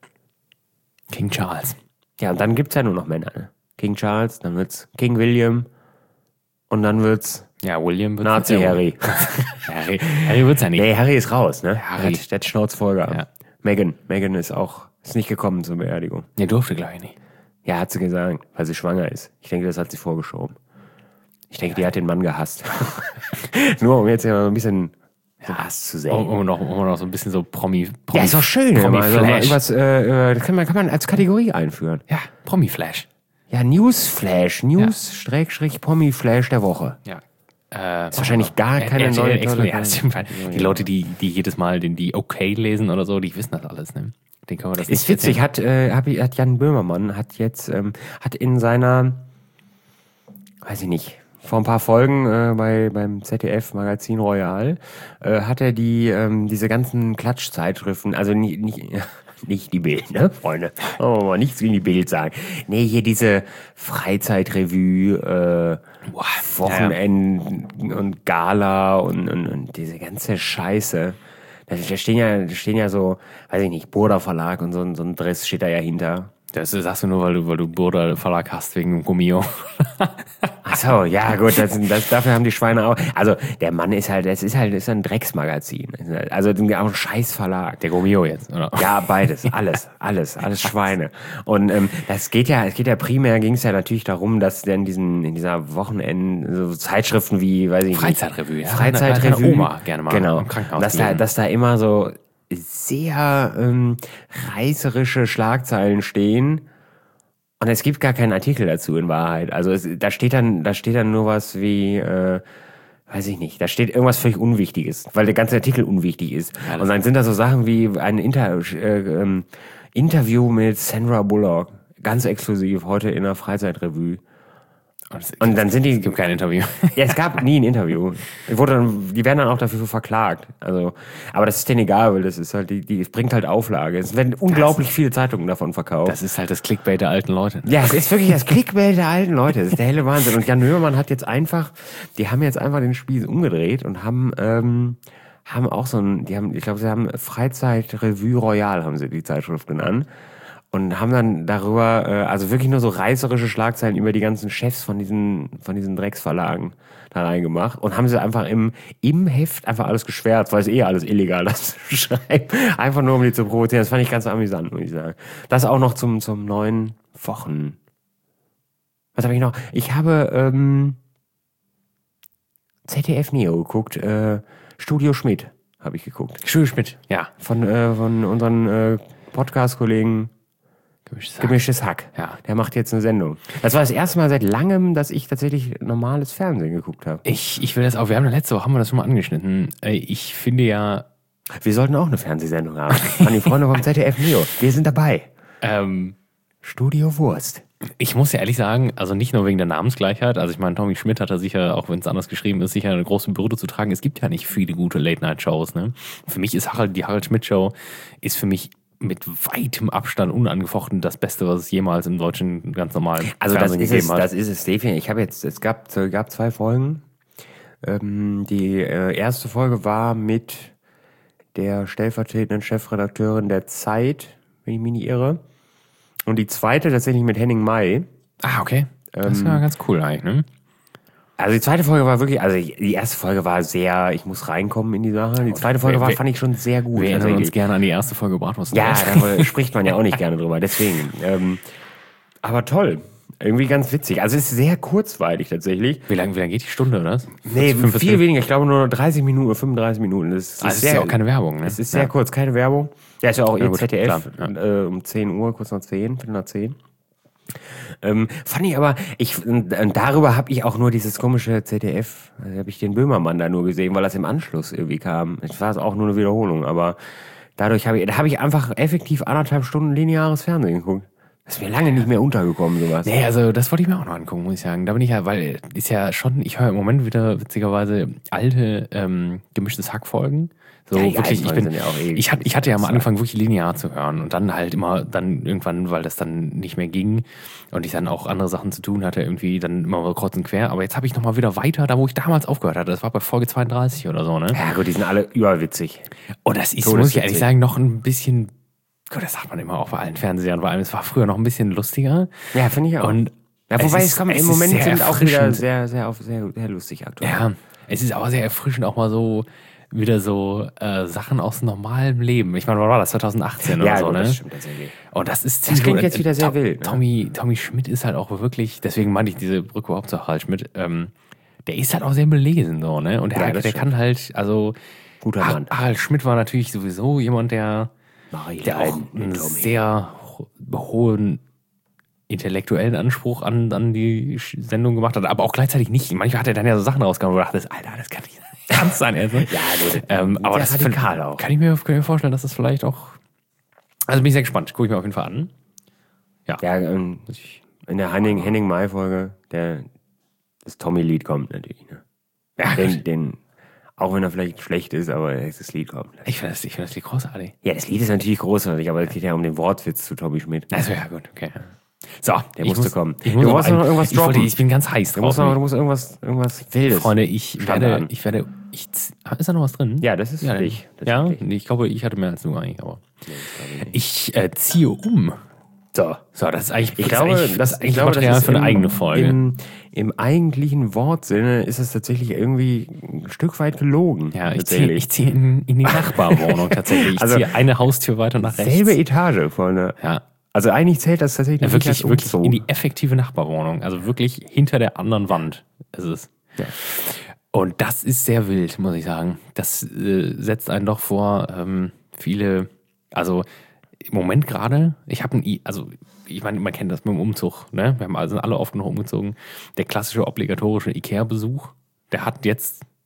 Speaker 1: King Charles.
Speaker 2: Ja, und dann gibt es ja nur noch Männer. Ne? King Charles, dann wird's King William und dann wird's
Speaker 1: William wird's
Speaker 2: Nazi Harry.
Speaker 1: Harry wird's ja nicht.
Speaker 2: Nee, Harry ist raus, ne?
Speaker 1: Harry.
Speaker 2: Der hat Schnauz voll gehabt. Ja. Meghan ist nicht gekommen zur Beerdigung.
Speaker 1: Ja, durfte, glaube ich, nicht.
Speaker 2: Ja, hat sie gesagt, weil sie schwanger ist. Ich denke, das hat sie vorgeschoben. Ich denke, die hat den Mann gehasst. Nur um jetzt ja mal ein bisschen Hass zu sehen.
Speaker 1: Um noch so ein bisschen so Promi
Speaker 2: ja, ist doch schön.
Speaker 1: Promi-Flash.
Speaker 2: Das kann man als Kategorie einführen.
Speaker 1: Ja, Promi-Flash.
Speaker 2: Ja, Newsflash. News-Promi-Flash der Woche.
Speaker 1: Ja.
Speaker 2: Ist wahrscheinlich gar keine neue
Speaker 1: Die Leute, die jedes Mal die Okay lesen oder so, die wissen das alles, ne? Den können wir das
Speaker 2: ist witzig, hat Jan Böhmermann hat in seiner, weiß ich nicht, vor ein paar Folgen beim ZDF Magazin Royal hat er diese ganzen Klatschzeitschriften, also nicht die Bild, ne, Freunde? Oh, mal nichts gegen die Bild sagen. Nee, hier diese Freizeitrevue, Wochenenden und Gala und diese ganze Scheiße. Da stehen ja so, weiß ich nicht, Burda Verlag und so ein Dress steht da ja hinter.
Speaker 1: Das sagst du nur, weil du Burda Verlag hast wegen dem Gummio.
Speaker 2: Ach so, ja gut, dafür haben die Schweine auch. Also der Mann ist ein Drecksmagazin. Also auch ein Scheißverlag.
Speaker 1: Der Gummio jetzt, oder?
Speaker 2: Ja, beides, alles Schweine. Und es geht ja primär, ging es ja natürlich darum, dass denn in dieser Wochenenden so Zeitschriften wie, weiß ich nicht.
Speaker 1: Freizeitrevue, ja.
Speaker 2: Freizeitrevue.
Speaker 1: Oma gerne mal
Speaker 2: genau,
Speaker 1: im Krankenhaus.
Speaker 2: Dass da immer so sehr reißerische Schlagzeilen stehen und es gibt gar keinen Artikel dazu in Wahrheit. Also da steht dann nur was wie weiß ich nicht, da steht irgendwas völlig Unwichtiges, weil der ganze Artikel unwichtig ist. Ja, und dann sind da so Sachen wie ein Interview mit Sandra Bullock, ganz exklusiv, heute in der Freizeitrevue. Und dann sind die.
Speaker 1: Es gibt kein Interview.
Speaker 2: Ja, es gab nie ein Interview. Die werden dann auch dafür verklagt. Also, aber das ist denen egal, weil das ist halt, es bringt halt Auflage. Es werden unglaublich viele Zeitungen davon verkauft.
Speaker 1: Das ist halt das Clickbait der alten Leute.
Speaker 2: Ja, es ist wirklich das Clickbait der alten Leute. Das ist der helle Wahnsinn. Und Jan Böhmermann hat jetzt die haben jetzt einfach den Spieß umgedreht und haben auch ich glaube, sie haben Freizeitrevue Royal, haben sie die Zeitschrift genannt. Und haben dann darüber, also wirklich nur so reißerische Schlagzeilen über die ganzen Chefs von diesen Drecksverlagen da reingemacht. Und haben sie einfach im Heft einfach alles geschwärzt, weil es alles illegal ist zu schreiben. Einfach nur, um die zu provozieren. Das fand ich ganz amüsant, muss ich sagen. Das auch noch zum neuen Wochen. Was habe ich noch? Ich habe ZDF Neo geguckt. Studio Schmidt habe ich geguckt.
Speaker 1: Studio Schmidt, ja.
Speaker 2: Von unseren Podcast-Kollegen Gemischtes Hack.
Speaker 1: Ja.
Speaker 2: Der macht jetzt eine Sendung. Das war das erste Mal seit langem, dass ich tatsächlich normales Fernsehen geguckt habe.
Speaker 1: Ich will das auch, letzte Woche haben wir das schon mal angeschnitten. Ich finde ja...
Speaker 2: Wir sollten auch eine Fernsehsendung haben. An die Freunde vom ZDF Neo. Wir sind dabei. Studio Wurst.
Speaker 1: Ich muss ja ehrlich sagen, also nicht nur wegen der Namensgleichheit, also ich meine, Tommy Schmidt hat da sicher, auch wenn es anders geschrieben ist, sicher eine große Bürde zu tragen. Es gibt ja nicht viele gute Late-Night-Shows. Ne? Für mich ist die Harald Schmidt-Show ist für mich mit weitem Abstand unangefochten das Beste, was es jemals im deutschen ganz normalen Fernsehen gegeben hat.
Speaker 2: Das ist es definitiv. Es gab 2 Folgen. Die erste Folge war mit der stellvertretenden Chefredakteurin der Zeit, wenn ich mich nicht irre. Und die zweite tatsächlich mit Henning May.
Speaker 1: Ah, okay. Das war ganz cool eigentlich, ne?
Speaker 2: Also die zweite Folge war wirklich, also die erste Folge war sehr, ich muss reinkommen in die Sache. Die zweite Folge fand ich schon sehr gut.
Speaker 1: Wir erinnern uns gerne an die erste Folge Bratwurst.
Speaker 2: Ja, da spricht man ja auch nicht gerne drüber, deswegen. Aber toll. Irgendwie ganz witzig. Also es ist sehr kurzweilig tatsächlich.
Speaker 1: Wie lange geht die Stunde, oder?
Speaker 2: Nee, viel weniger. Ich glaube nur 30 Minuten oder 35 Minuten. Das
Speaker 1: ist ja auch keine Werbung, ne?
Speaker 2: Es ist sehr kurz, keine Werbung. Ja, ist ja auch ZDF.
Speaker 1: Klar,
Speaker 2: um 10 Uhr, kurz nach 10, Viertel nach 10. Fand ich aber, darüber habe ich auch nur dieses komische ZDF, also habe ich den Böhmermann da nur gesehen, weil das im Anschluss irgendwie kam. Es war auch nur eine Wiederholung, aber dadurch habe ich einfach effektiv 1,5 Stunden lineares Fernsehen geguckt. Das ist mir lange nicht mehr untergekommen, sowas.
Speaker 1: Nee, also das wollte ich mir auch noch angucken, muss ich sagen. Da bin ich ja, weil ist ja schon, ich höre im Moment wieder witzigerweise alte Gemischtes Hack-Folgen. So
Speaker 2: ja,
Speaker 1: wirklich,
Speaker 2: ich
Speaker 1: hatte ja mal angefangen, wirklich linear zu hören und dann halt immer dann irgendwann, weil das dann nicht mehr ging und ich dann auch andere Sachen zu tun hatte, irgendwie dann immer mal kreuz und quer. Aber jetzt habe ich nochmal wieder weiter, da wo ich damals aufgehört hatte. Das war bei Folge 32 oder so, ne?
Speaker 2: Ja gut, die sind alle überwitzig.
Speaker 1: Und das ist, muss ich ehrlich sagen, noch ein bisschen, Gott, das sagt man immer auch bei allen Fernsehern, vor allem, es war früher noch ein bisschen lustiger.
Speaker 2: Ja, finde ich auch. Und ja, wobei im Moment sind auch wieder sehr, sehr lustig aktuell.
Speaker 1: Ja, es ist auch sehr erfrischend, auch mal so wieder so Sachen aus normalem Leben. Ich meine, wann war das? 2018 oder so,
Speaker 2: gut,
Speaker 1: ne?
Speaker 2: Das stimmt tatsächlich.
Speaker 1: Und das ist
Speaker 2: ziemlich. Das klingt jetzt wieder sehr wild.
Speaker 1: Ne? Tommy Schmidt ist halt auch wirklich, deswegen meinte ich diese Brücke überhaupt zu Harald Schmidt, der ist halt auch sehr belesen, so, ne? Und der kann halt, also
Speaker 2: guter Mann.
Speaker 1: Harald Schmidt war natürlich sowieso jemand, der auch einen sehr hohen intellektuellen Anspruch an die Sendung gemacht hat, aber auch gleichzeitig nicht. Manchmal hat er dann ja so Sachen rausgehauen, wo du dachtest, Alter, das kann nicht ernst sein. Also.
Speaker 2: Ja, gut.
Speaker 1: Aber das
Speaker 2: radikal auch.
Speaker 1: Kann ich mir vorstellen, dass das vielleicht auch... Also bin ich sehr gespannt. Gucke ich mir auf jeden Fall an.
Speaker 2: Ja, in der Henning May-Folge, das Tommy-Lied kommt natürlich. Ne? Ja, auch wenn er vielleicht schlecht ist, aber das Lied kommt.
Speaker 1: Ich finde das Lied großartig.
Speaker 2: Ja, das Lied ist natürlich großartig, aber es geht ja um den Wortwitz zu Tommy Schmidt.
Speaker 1: Also ja, gut, okay. So,
Speaker 2: der musste kommen.
Speaker 1: Du musst noch irgendwas droppen. Ich bin ganz heiß drauf.
Speaker 2: Du musst irgendwas Wildes.
Speaker 1: Freunde, ist da noch was drin?
Speaker 2: Ja, das ist für dich.
Speaker 1: Ja, ich glaube, ich hatte mehr als du eigentlich, aber ich ziehe um. So, das ist eigentlich, das ist Material für eine eigene Folge.
Speaker 2: Im eigentlichen Wortsinne ist es tatsächlich irgendwie ein Stück weit gelogen.
Speaker 1: Ja, ich ziehe in die Nachbarwohnung tatsächlich. Ich ziehe eine Haustür weiter nach rechts.
Speaker 2: Selbe Etage, Freunde.
Speaker 1: Ja.
Speaker 2: Also eigentlich zählt das tatsächlich
Speaker 1: wirklich in die effektive Nachbarwohnung. Also wirklich hinter der anderen Wand ist es.
Speaker 2: Ja.
Speaker 1: Und das ist sehr wild, muss ich sagen. Das setzt einen doch vor viele, also im Moment gerade, ich meine, man kennt das mit dem Umzug, ne? Wir sind alle oft genug umgezogen. Der klassische obligatorische Ikea-Besuch, der hat jetzt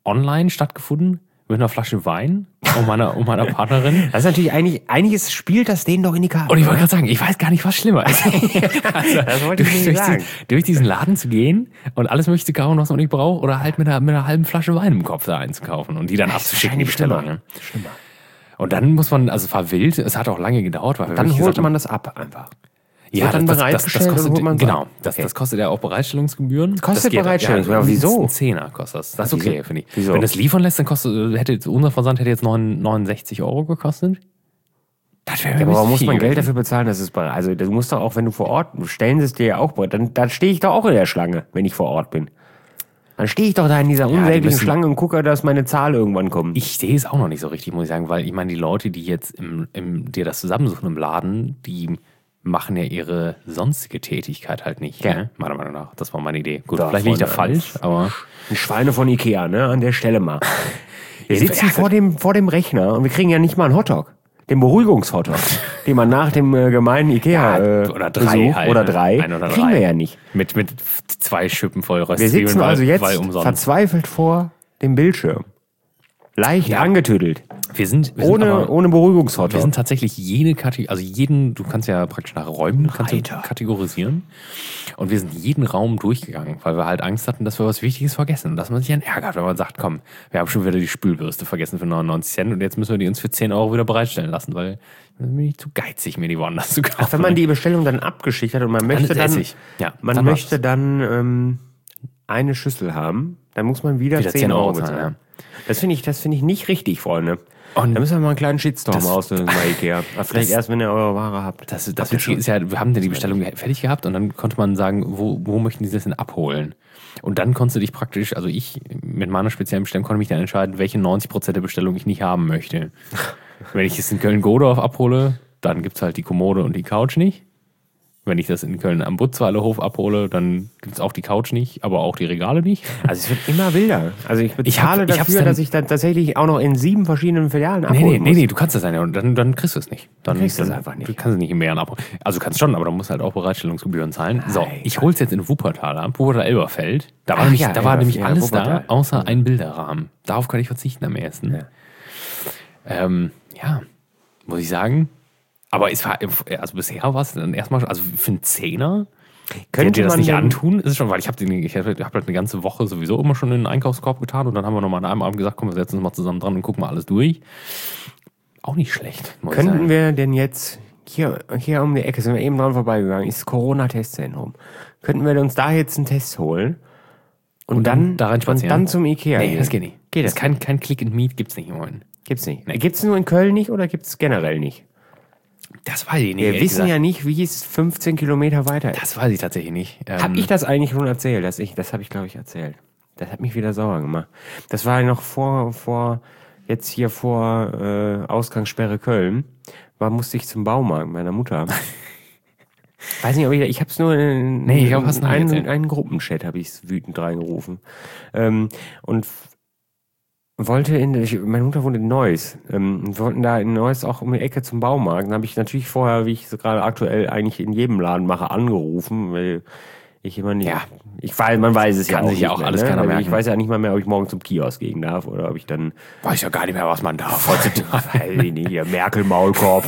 Speaker 1: online stattgefunden mit einer Flasche Wein und meiner Partnerin.
Speaker 2: Das ist natürlich einiges spielt das denen doch in die Karten.
Speaker 1: Und ich wollte gerade sagen, ich weiß gar nicht, was schlimmer ist. Also,
Speaker 2: das wollte ich nicht sagen.
Speaker 1: Durch diesen Laden zu gehen und alles möchte kaufen, was man nicht braucht, oder halt mit einer halben Flasche Wein im Kopf da einzukaufen und die dann abzuschicken, die Bestellung.
Speaker 2: Schlimmer.
Speaker 1: Und dann muss man, also es war wild, es hat auch lange gedauert. Weil
Speaker 2: dann holt man das ab einfach.
Speaker 1: Ja,
Speaker 2: dann
Speaker 1: das kostet, genau, das kostet ja auch Bereitstellungsgebühren.
Speaker 2: Das kostet Bereitstellungsgebühren,
Speaker 1: wieso? Ein Zehner kostet das. Das ist okay, finde ich.
Speaker 2: Wieso?
Speaker 1: Wenn du es liefern lässt, dann unser Versand hätte jetzt 69 € gekostet.
Speaker 2: Das wäre aber warum muss man Geld dafür bezahlen, dass es also du musst doch auch, wenn du vor Ort, stellen sie es dir ja auch, dann stehe ich doch auch in der Schlange, wenn ich vor Ort bin. Dann stehe ich doch da in dieser unsäglichen Schlange und gucke, dass meine Zahl irgendwann kommt.
Speaker 1: Ich sehe es auch noch nicht so richtig, muss ich sagen, weil ich meine, die Leute, die jetzt dir das zusammensuchen im Laden, die machen ja ihre sonstige Tätigkeit halt nicht, ne? Meiner Meinung nach. Das war meine Idee. Gut, vielleicht liege ich da falsch, aber...
Speaker 2: Die Schweine von Ikea, ne? An der Stelle mal. Wir sitzen vor dem Rechner und wir kriegen ja nicht mal einen Hotdog. Den Beruhigungshotdog, den man nach dem gemeinen Ikea
Speaker 1: oder drei halt,
Speaker 2: oder drei kriegen wir ja nicht.
Speaker 1: Mit 2 Schippen voll
Speaker 2: Röstzwiebeln. Wir sitzen also jetzt verzweifelt vor dem Bildschirm. Leicht angetüdelt.
Speaker 1: Wir sind
Speaker 2: ohne Beruhigungshotdog.
Speaker 1: Wir sind tatsächlich jede Kategorie, also du kannst ja praktisch nach Räumen kategorisieren. Und wir sind jeden Raum durchgegangen, weil wir halt Angst hatten, dass wir was Wichtiges vergessen. Und dass man sich dann ärgert, wenn man sagt, komm, wir haben schon wieder die Spülbürste vergessen für 99 Cent und jetzt müssen wir die uns für 10 € wieder bereitstellen lassen, weil dann bin ich zu geizig, mir die woanders zu kaufen.
Speaker 2: Ach, wenn man die Bestellung dann abgeschickt hat und man möchte dann eine Schüssel haben, dann muss man wieder 10 € bezahlen. Ja. Das finde ich nicht richtig, Freunde. Und da müssen wir mal einen kleinen Shitstorm auslösen bei Ikea. Vielleicht erst, wenn ihr eure Ware habt.
Speaker 1: Das Witzige ist ja, wir haben ja die Bestellung fertig gehabt und dann konnte man sagen, wo möchten die das denn abholen? Und dann konntest du dich praktisch, also ich mit meiner speziellen Bestellung konnte mich dann entscheiden, welche 90% der Bestellung ich nicht haben möchte. Wenn ich es in Köln-Godorf abhole, dann gibt es halt die Kommode und die Couch nicht. Wenn ich das in Köln am Butzweilerhof abhole, dann gibt es auch die Couch nicht, aber auch die Regale nicht.
Speaker 2: Also es wird immer wilder. Also ich bezahle dafür, dass ich dann tatsächlich auch noch in 7 verschiedenen Filialen abholen muss.
Speaker 1: Nee, du kannst das dann ja und dann kriegst du es nicht. Dann
Speaker 2: kriegst du es einfach nicht.
Speaker 1: Du kannst es nicht in mehreren abholen. Also du kannst schon, aber dann musst du halt auch Bereitstellungsgebühren zahlen. So, ich hol's jetzt in Wuppertal ab, Wuppertal-Elberfeld. Da war nämlich alles da, außer ein Bilderrahmen. Darauf kann ich verzichten am ersten. Ja, muss ich sagen. Aber also bisher war es dann erstmal, also für einen Zehner, könnt ihr das nicht antun? Ist es schon, weil ich habe halt eine ganze Woche sowieso immer schon in den Einkaufskorb getan und dann haben wir nochmal an einem Abend gesagt, komm, wir setzen uns mal zusammen dran und gucken mal alles durch. Auch nicht schlecht.
Speaker 2: Könnten wir denn jetzt, hier um die Ecke, sind wir eben dran vorbeigegangen, ist Corona-Testzentrum. Könnten wir uns da jetzt einen Test holen und dann
Speaker 1: da reinspazieren?
Speaker 2: Und dann zum Ikea?
Speaker 1: Nee, das geht nicht.
Speaker 2: Geht das?
Speaker 1: Kein Click and Meet gibt's nicht im Moment.
Speaker 2: Gibt's nicht. Nee. Gibt's nur in Köln nicht oder gibt's generell nicht?
Speaker 1: Das weiß ich nicht.
Speaker 2: Wir wissen ja nicht, wie es 15 Kilometer weiter ist.
Speaker 1: Das weiß ich tatsächlich nicht.
Speaker 2: Habe ich das eigentlich schon erzählt? Das habe ich, glaube ich, erzählt. Das hat mich wieder sauer gemacht. Das war noch vor Ausgangssperre Köln. Musste ich zum Baumarkt meiner Mutter. Weiß nicht, ob ich habe es nur in einen Gruppenchat habe ich es wütend reingerufen. Und meine Mutter wohnt in Neuss. Wir wollten da in Neuss auch um die Ecke zum Baumarkt. Dann habe ich natürlich vorher, wie ich es gerade aktuell eigentlich in jedem Laden mache, angerufen, weil ich immer nicht. Ja, man weiß es ja auch nicht. Kann sich ja auch alles keiner merken. Ich weiß ja nicht mal mehr, ob ich morgen zum Kiosk gehen darf oder ob ich dann.
Speaker 1: Weiß ja gar nicht mehr, was man darf.
Speaker 2: Weiß ich nicht, hier Merkel-Maulkorb.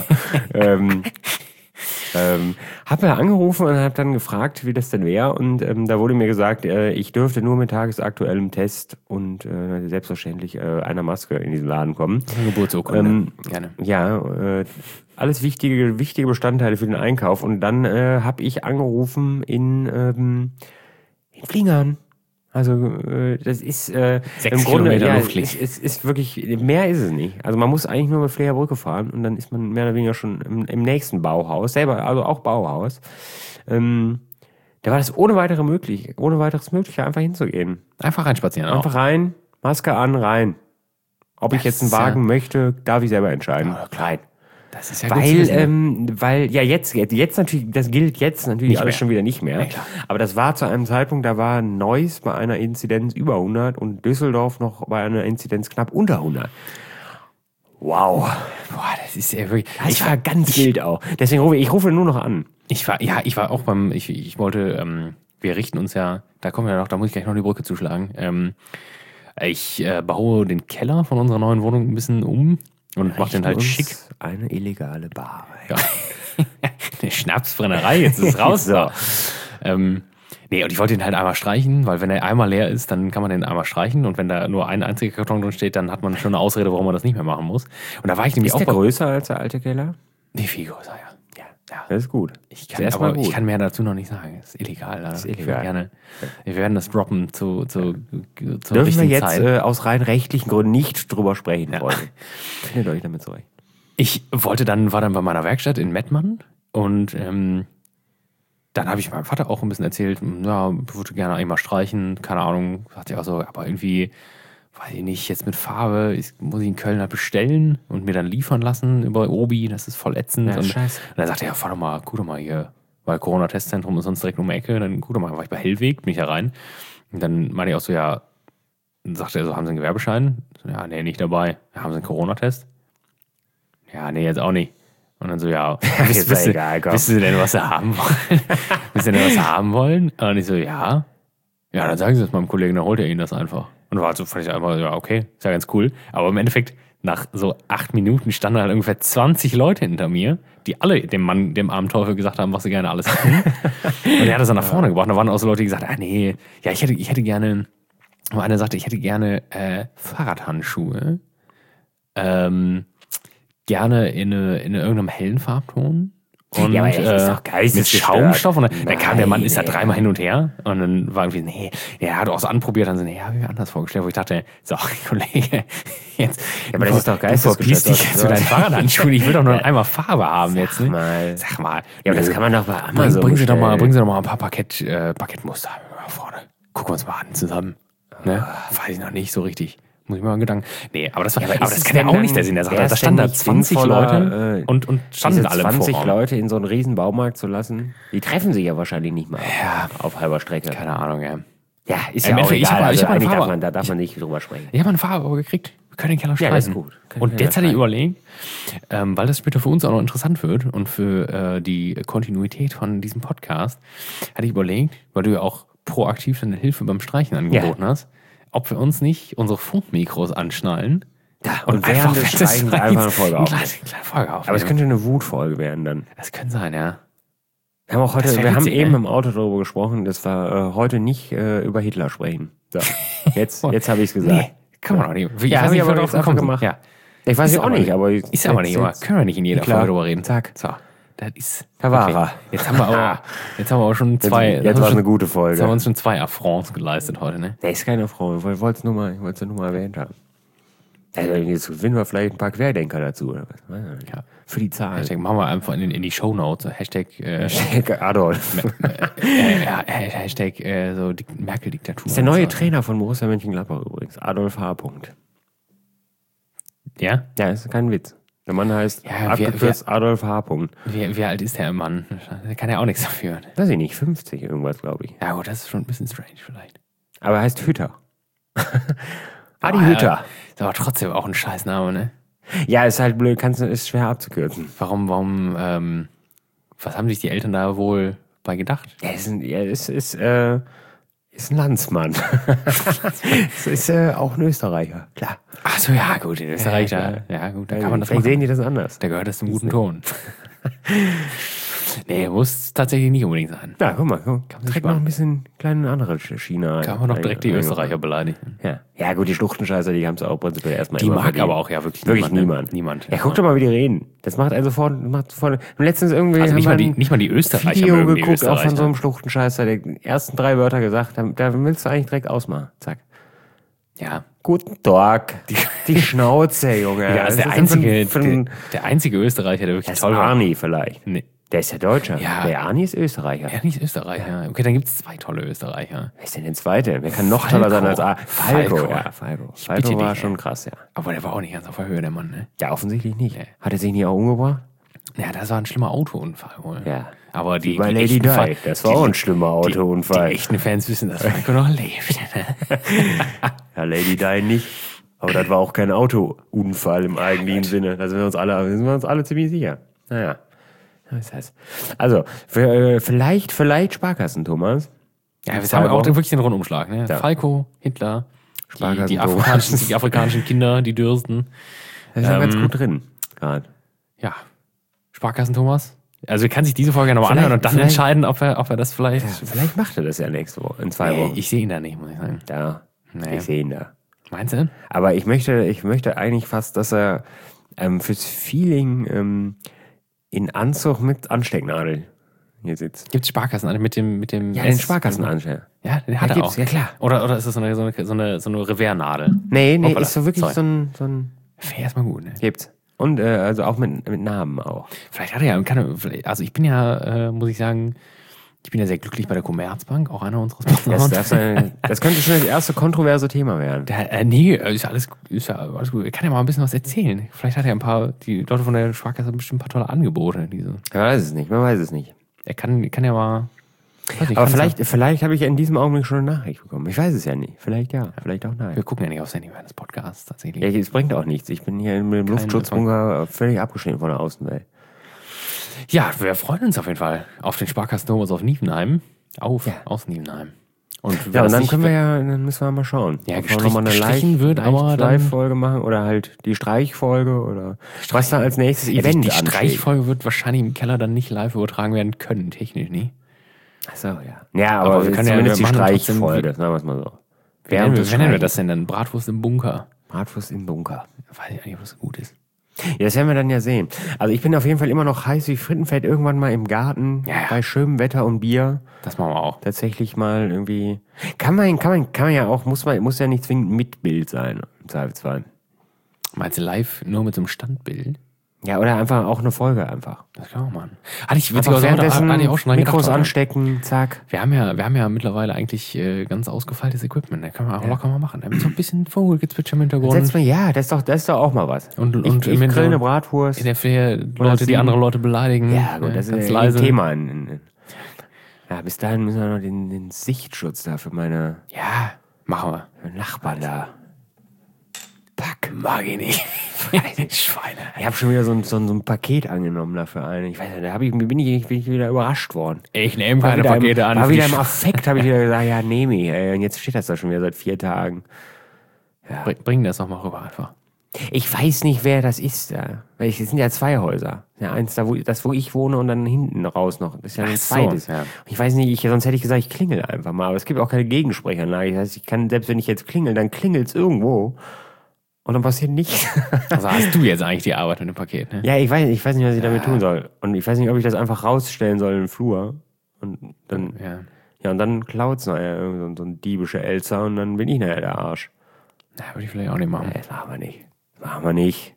Speaker 2: Hab da angerufen und habe dann gefragt, wie das denn wäre. Und da wurde mir gesagt, ich dürfte nur mit tagesaktuellem Test und selbstverständlich einer Maske in diesen Laden kommen.
Speaker 1: Geburtsurkunde. Gerne.
Speaker 2: Ja, alles wichtige Bestandteile für den Einkauf. Und dann habe ich angerufen in Flingern. Also das ist
Speaker 1: 6
Speaker 2: im Grunde
Speaker 1: Luftlicht.
Speaker 2: Es ist wirklich, mehr ist es nicht. Also man muss eigentlich nur mit Fliegerbrücke fahren und dann ist man mehr oder weniger schon im nächsten Bauhaus, selber, also auch Bauhaus. Da war das ohne weiteres möglich, einfach hinzugehen.
Speaker 1: Einfach reinspazieren.
Speaker 2: Einfach rein, Maske an, rein. Ob ich jetzt einen Wagen möchte, darf ich selber entscheiden.
Speaker 1: Ja, klein. Das ist ja
Speaker 2: weil jetzt natürlich, das gilt jetzt natürlich alles schon wieder nicht mehr.
Speaker 1: Ja,
Speaker 2: aber das war zu einem Zeitpunkt, da war Neuss bei einer Inzidenz über 100 und Düsseldorf noch bei einer Inzidenz knapp unter 100. Wow.
Speaker 1: Boah, das ist ja wirklich.
Speaker 2: Ich war ganz wild auch. Deswegen rufe nur noch an.
Speaker 1: Ich war auch ich wollte, wir richten uns ja, da kommen wir noch, da muss ich gleich noch die Brücke zuschlagen. Ich baue den Keller von unserer neuen Wohnung ein bisschen um und mache den halt schick.
Speaker 2: Eine illegale Bar.
Speaker 1: Ja. Eine Schnapsbrennerei, jetzt ist es raus. So. Nee, und ich wollte den halt einmal streichen, weil wenn er einmal leer ist, dann kann man den einmal streichen und wenn da nur ein einziger Karton drin steht, dann hat man schon eine Ausrede, warum man das nicht mehr machen muss. Und da war ich nämlich
Speaker 2: auch... Ist der größer als der alte Keller?
Speaker 1: Nee, viel größer, ja.
Speaker 2: Ja, das ist gut.
Speaker 1: Ich kann mehr dazu noch nicht sagen. Das ist illegal. Das ist illegal. Wir werden das droppen zur
Speaker 2: Dürfen wir jetzt aus rein rechtlichen Gründen nicht drüber sprechen, Freunde. Findet euch damit zurecht.
Speaker 1: Ich war dann bei meiner Werkstatt in Mettmann und dann habe ich meinem Vater auch ein bisschen erzählt, ja, würde gerne einmal streichen, keine Ahnung, sagt er auch so, aber irgendwie, weiß ich nicht, jetzt mit Farbe, muss ich in Köln halt bestellen und mir dann liefern lassen über Obi, das ist voll ätzend.
Speaker 2: Ja, scheiße.
Speaker 1: Und dann sagte er, ja, guck doch mal hier, weil Corona-Testzentrum ist sonst direkt um die Ecke, dann guck doch mal, war ich bei Hellweg, bin ich da rein. Und dann meinte ich auch so, ja, dann sagte er so, haben Sie einen Gewerbeschein? So, ja, nee, nicht dabei. Ja, haben Sie einen Corona-Test? Ja, nee, jetzt auch nicht. Und dann so, ja, wissen Sie denn, was Sie haben wollen? Wissen Sie denn, was Sie haben wollen? Und ich so, ja. Ja, dann sagen Sie es meinem Kollegen, dann holt er Ihnen das einfach. Und fand ich einfach, ja, okay, ist ja ganz cool. Aber im Endeffekt, nach so 8 Minuten standen halt ungefähr 20 Leute hinter mir, die alle dem armen Teufel gesagt haben, was sie gerne alles hätten. Und er hat das dann nach vorne gebracht. Und da waren auch so Leute, die gesagt haben, nee, ja, ich hätte gerne, und einer sagte, ich hätte gerne Fahrradhandschuhe. Gerne in irgendeinem hellen Farbton. Und,
Speaker 2: ja, aber das ist doch geil.
Speaker 1: Mit Schaumstoff. Und dann kam der Mann, ist da dreimal hin und her. Und dann war irgendwie, nee, er hat auch so anprobiert. Dann so, nee, habe ich mir anders vorgestellt. Wo ich dachte, so, Kollege, jetzt.
Speaker 2: Ja, aber das ist doch geil.
Speaker 1: Du verpiss dich jetzt zu deinen Fahrradhandschuhen. Ich will doch nur einmal Farbe haben jetzt. Ne?
Speaker 2: Sag mal. Ja, aber das kann man doch bei Amazon
Speaker 1: bringen Sie doch mal ein paar Parkettmuster vorne. Gucken wir uns mal an zusammen. Ne? Weiß ich noch nicht so richtig. Muss ich mir mal Gedanken. Nee, aber das kann ja auch nicht der Sinn der Sache. Da standen da 20 Leute und standen alle
Speaker 2: 20 Leute in so einen riesen Baumarkt zu lassen, die treffen sich ja wahrscheinlich nicht mal auf halber Strecke.
Speaker 1: Keine Ahnung, ja.
Speaker 2: Ja, ist ja auch egal. Da darf man nicht drüber sprechen.
Speaker 1: Ich habe eine Farbe gekriegt. Wir können den Keller streichen.
Speaker 2: Ja, das ist gut.
Speaker 1: Und jetzt hatte ich überlegt, weil das später für uns auch noch interessant wird und für die Kontinuität von diesem Podcast, hatte ich überlegt, weil du ja auch proaktiv deine Hilfe beim Streichen angeboten hast, ob wir uns nicht unsere Funkmikros anschnallen
Speaker 2: und während des Streichens einfach eine Folge aufnehmen.
Speaker 1: Kleine Folge aufnehmen.
Speaker 2: Aber es könnte eine Wutfolge werden dann.
Speaker 1: Das könnte sein, ja.
Speaker 2: Wir haben eben im Auto darüber gesprochen, dass wir heute nicht über Hitler sprechen. So, jetzt habe ich es gesagt. Nee,
Speaker 1: kann man auch nicht.
Speaker 2: Ich habe aber drauf gemacht. Ja. Ich weiß es auch nicht, aber...
Speaker 1: Ist aber nicht immer. Können wir nicht in jeder Folge darüber reden.
Speaker 2: Zack.
Speaker 1: So. Das ist.
Speaker 2: Da war er.
Speaker 1: Jetzt haben wir aber schon zwei.
Speaker 2: Jetzt war es eine gute Folge.
Speaker 1: Jetzt haben wir uns schon 2 Affronts geleistet heute, ne?
Speaker 2: Der ist kein Affront. Ich wollte es nur mal erwähnt haben. Also jetzt finden wir vielleicht ein paar Querdenker dazu, oder was?
Speaker 1: Ja.
Speaker 2: Für die Zahlen.
Speaker 1: Hashtag machen wir einfach in die Shownotes. Hashtag
Speaker 2: Adolf.
Speaker 1: Hashtag so Merkel-Diktatur.
Speaker 2: Ist der neue Trainer von Borussia Mönchengladbach übrigens. Adolf H.
Speaker 1: Ja?
Speaker 2: Ja, ist kein Witz. Der Mann heißt abgekürzt Adolf H.
Speaker 1: Wie alt ist der Mann? Der kann ja auch nichts dafür.
Speaker 2: Weiß ich nicht, 50 irgendwas, glaube ich.
Speaker 1: Ja gut, das ist schon ein bisschen strange vielleicht.
Speaker 2: Aber er heißt Hütter. Adi Hütter.
Speaker 1: Ist aber trotzdem auch ein Scheißname, ne?
Speaker 2: Ja, ist halt blöd, ist schwer abzukürzen.
Speaker 1: Warum, was haben sich die Eltern da wohl bei gedacht?
Speaker 2: Ja, ist ein Landsmann. Das ist auch ein Österreicher, klar.
Speaker 1: Ach so, ja gut, in Österreich, ja gut, da kann man das
Speaker 2: machen. Sehen die das anders.
Speaker 1: Da gehört das zum guten Ton. Nee, muss tatsächlich nicht unbedingt sein.
Speaker 2: Ja, guck mal, direkt noch ein bisschen kleine andere Schiene.
Speaker 1: Kann man noch direkt die Österreicher beleidigen.
Speaker 2: Ja gut, die Schluchtenscheißer, die haben es auch prinzipiell erstmal
Speaker 1: die
Speaker 2: immer
Speaker 1: mag verdient. Aber auch ja wirklich
Speaker 2: niemand. Ja, guck doch mal, wie die reden. Das macht einen sofort. Letztens irgendwie
Speaker 1: also nicht mal die Österreicher
Speaker 2: Video geguckt, auch von so einem Schluchtenscheißer, der die ersten 3 Wörter gesagt hat, da willst du eigentlich direkt ausmachen. Zack.
Speaker 1: Ja.
Speaker 2: Guten Tag. Die Schnauze, Junge.
Speaker 1: Ja, das ist der einzige Österreicher, der wirklich toll war.
Speaker 2: Arni vielleicht.
Speaker 1: Nee.
Speaker 2: Der ist ja Deutscher.
Speaker 1: Ja.
Speaker 2: Der Arni ist Österreicher.
Speaker 1: Arni ist Österreicher. Okay, dann gibt es 2 tolle Österreicher.
Speaker 2: Wer ist denn der zweite? Wer kann noch toller sein als Falco?
Speaker 1: Falco
Speaker 2: war schon krass, ja.
Speaker 1: Aber der war auch nicht ganz auf der Höhe, der Mann, ne?
Speaker 2: Ja, offensichtlich nicht. Nee. Hat er sich nicht auch umgebracht?
Speaker 1: Ja, das war ein schlimmer Autounfall wohl.
Speaker 2: Ja.
Speaker 1: Aber die
Speaker 2: Lady Di, das war auch ein schlimmer Autounfall.
Speaker 1: Die echten Fans wissen, dass Falco noch lebt.
Speaker 2: Ja, Lady Di nicht. Aber das war auch kein Autounfall im eigentlichen Sinne. Da sind wir uns alle ziemlich sicher. Naja. Das heißt, also, vielleicht Sparkassen, Thomas.
Speaker 1: Ja, wir haben auch wirklich den Rundumschlag. Ne?
Speaker 2: Ja.
Speaker 1: Falco, Hitler, Die afrikanischen Kinder, die dürsten.
Speaker 2: Das ist ja ganz gut drin, gerade.
Speaker 1: Ja. Sparkassen Thomas. Also er kann sich diese Folge nochmal anhören und dann entscheiden, ob er das vielleicht... Ja,
Speaker 2: vielleicht macht er das ja nächste Woche, in 2 Wochen.
Speaker 1: Ich sehe ihn da nicht, muss ich sagen.
Speaker 2: Ja, ich sehe ihn da.
Speaker 1: Meinst du?
Speaker 2: Aber ich möchte eigentlich fast, dass er fürs Feeling in Anzug mit Anstecknadel hier sitzt.
Speaker 1: Gibt es Sparkassen mit dem
Speaker 2: Ja, den Sparkassenanstecker.
Speaker 1: Ja, den hat er auch.
Speaker 2: Ja, klar.
Speaker 1: Oder ist das so eine Revers-Nadel?
Speaker 2: Nee, ist so wirklich so ein...
Speaker 1: Wäre erstmal gut, ne?
Speaker 2: Gibt's. Und also auch mit Namen auch.
Speaker 1: Vielleicht hat er ja... Also ich bin ja, muss ich sagen... Ich bin ja sehr glücklich bei der Commerzbank, auch einer unseres Partners.
Speaker 2: Das könnte schon das erste kontroverse Thema werden.
Speaker 1: Nee, ist alles gut. Er kann ja mal ein bisschen was erzählen. Vielleicht hat er die Leute von der Sparkasse bestimmt ein paar tolle Angebote.
Speaker 2: Man weiß es nicht.
Speaker 1: Er kann ja mal...
Speaker 2: Aber vielleicht habe ich ja in diesem Augenblick schon eine Nachricht bekommen. Ich weiß es ja nicht. Vielleicht ja, vielleicht auch nein.
Speaker 1: Wir gucken ja nicht aufs Handy während des Podcasts tatsächlich.
Speaker 2: Ja, es bringt auch nichts. Ich bin hier mit dem Luftschutzbunker völlig abgeschnitten von der Außenwelt.
Speaker 1: Ja, wir freuen uns auf jeden Fall auf den Sparkassen Thomas aus Nievenheim. Aus Nievenheim. Und
Speaker 2: dann müssen wir mal schauen.
Speaker 1: Ja, gestrichen wird, aber
Speaker 2: Live-Folge machen oder halt die Streichfolge oder was dann als nächstes Event
Speaker 1: Die Streichfolge wird wahrscheinlich im Keller dann nicht live übertragen werden können, technisch nicht.
Speaker 2: Achso, ja. Ja, aber wir können zumindest die Streichfolge, sagen wir es mal so.
Speaker 1: Wie nennen wir das denn dann? Bratwurst im Bunker.
Speaker 2: Bratwurst im Bunker.
Speaker 1: Weiß ich nicht, ob das so gut ist.
Speaker 2: Ja, das werden wir dann ja sehen. Also ich bin auf jeden Fall immer noch heiß wie Frittenfett, irgendwann mal im Garten, bei schönem Wetter und Bier.
Speaker 1: Das machen wir auch.
Speaker 2: Tatsächlich mal irgendwie. Kann man ja auch, muss ja nicht zwingend mit Bild sein, im Zweifelsfall.
Speaker 1: Meinst du live nur mit so einem Standbild?
Speaker 2: Ja, oder einfach auch eine Folge einfach.
Speaker 1: Das kann man machen. Hatte ich auch schon
Speaker 2: Mikros anstecken, zack.
Speaker 1: Wir haben ja mittlerweile eigentlich ganz ausgefeiltes Equipment. Da kann man auch locker mal machen. Da mit so ein bisschen Vogelgezwitscher im Hintergrund.
Speaker 2: Das ist doch auch mal was.
Speaker 1: Und
Speaker 2: ich grill eine Bratwurst.
Speaker 1: In der Fläche Leute, die andere Leute beleidigen.
Speaker 2: Ja, gut, das ist ein Thema. Ja, bis dahin müssen wir noch den Sichtschutz da für meine...
Speaker 1: Ja, machen wir.
Speaker 2: Nachbarn da.
Speaker 1: Pack, mag ich nicht. Schweine.
Speaker 2: Ich habe schon wieder so ein Paket angenommen dafür einen. Ich weiß nicht, bin ich wieder überrascht worden.
Speaker 1: Ich nehme keine Pakete an.
Speaker 2: War wieder im Affekt, habe ich wieder gesagt, ja, nehme ich. Und jetzt steht das da schon wieder seit 4 Tagen.
Speaker 1: Ja. Bring das noch mal rüber einfach.
Speaker 2: Ich weiß nicht, wer das ist da. Weil es sind ja 2 Häuser. Ja, eins da, wo ich wohne und dann hinten raus noch. Das ist ja ein zweites.
Speaker 1: So, ja.
Speaker 2: Ich weiß nicht, sonst hätte ich gesagt, ich klingel einfach mal. Aber es gibt auch keine Gegensprechanlage. Das heißt, ich kann, selbst wenn ich jetzt klingel, dann klingelt es irgendwo. Und dann passiert nichts.
Speaker 1: Also hast du jetzt eigentlich die Arbeit mit dem Paket, ne?
Speaker 2: Ja, ich weiß nicht, was ich damit tun soll. Und ich weiß nicht, ob ich das einfach rausstellen soll in den Flur. Und dann, und dann klaut es nachher so ein diebischer Elster und dann bin ich nachher der Arsch.
Speaker 1: Ja, würde ich vielleicht auch nicht machen.
Speaker 2: Das machen wir nicht.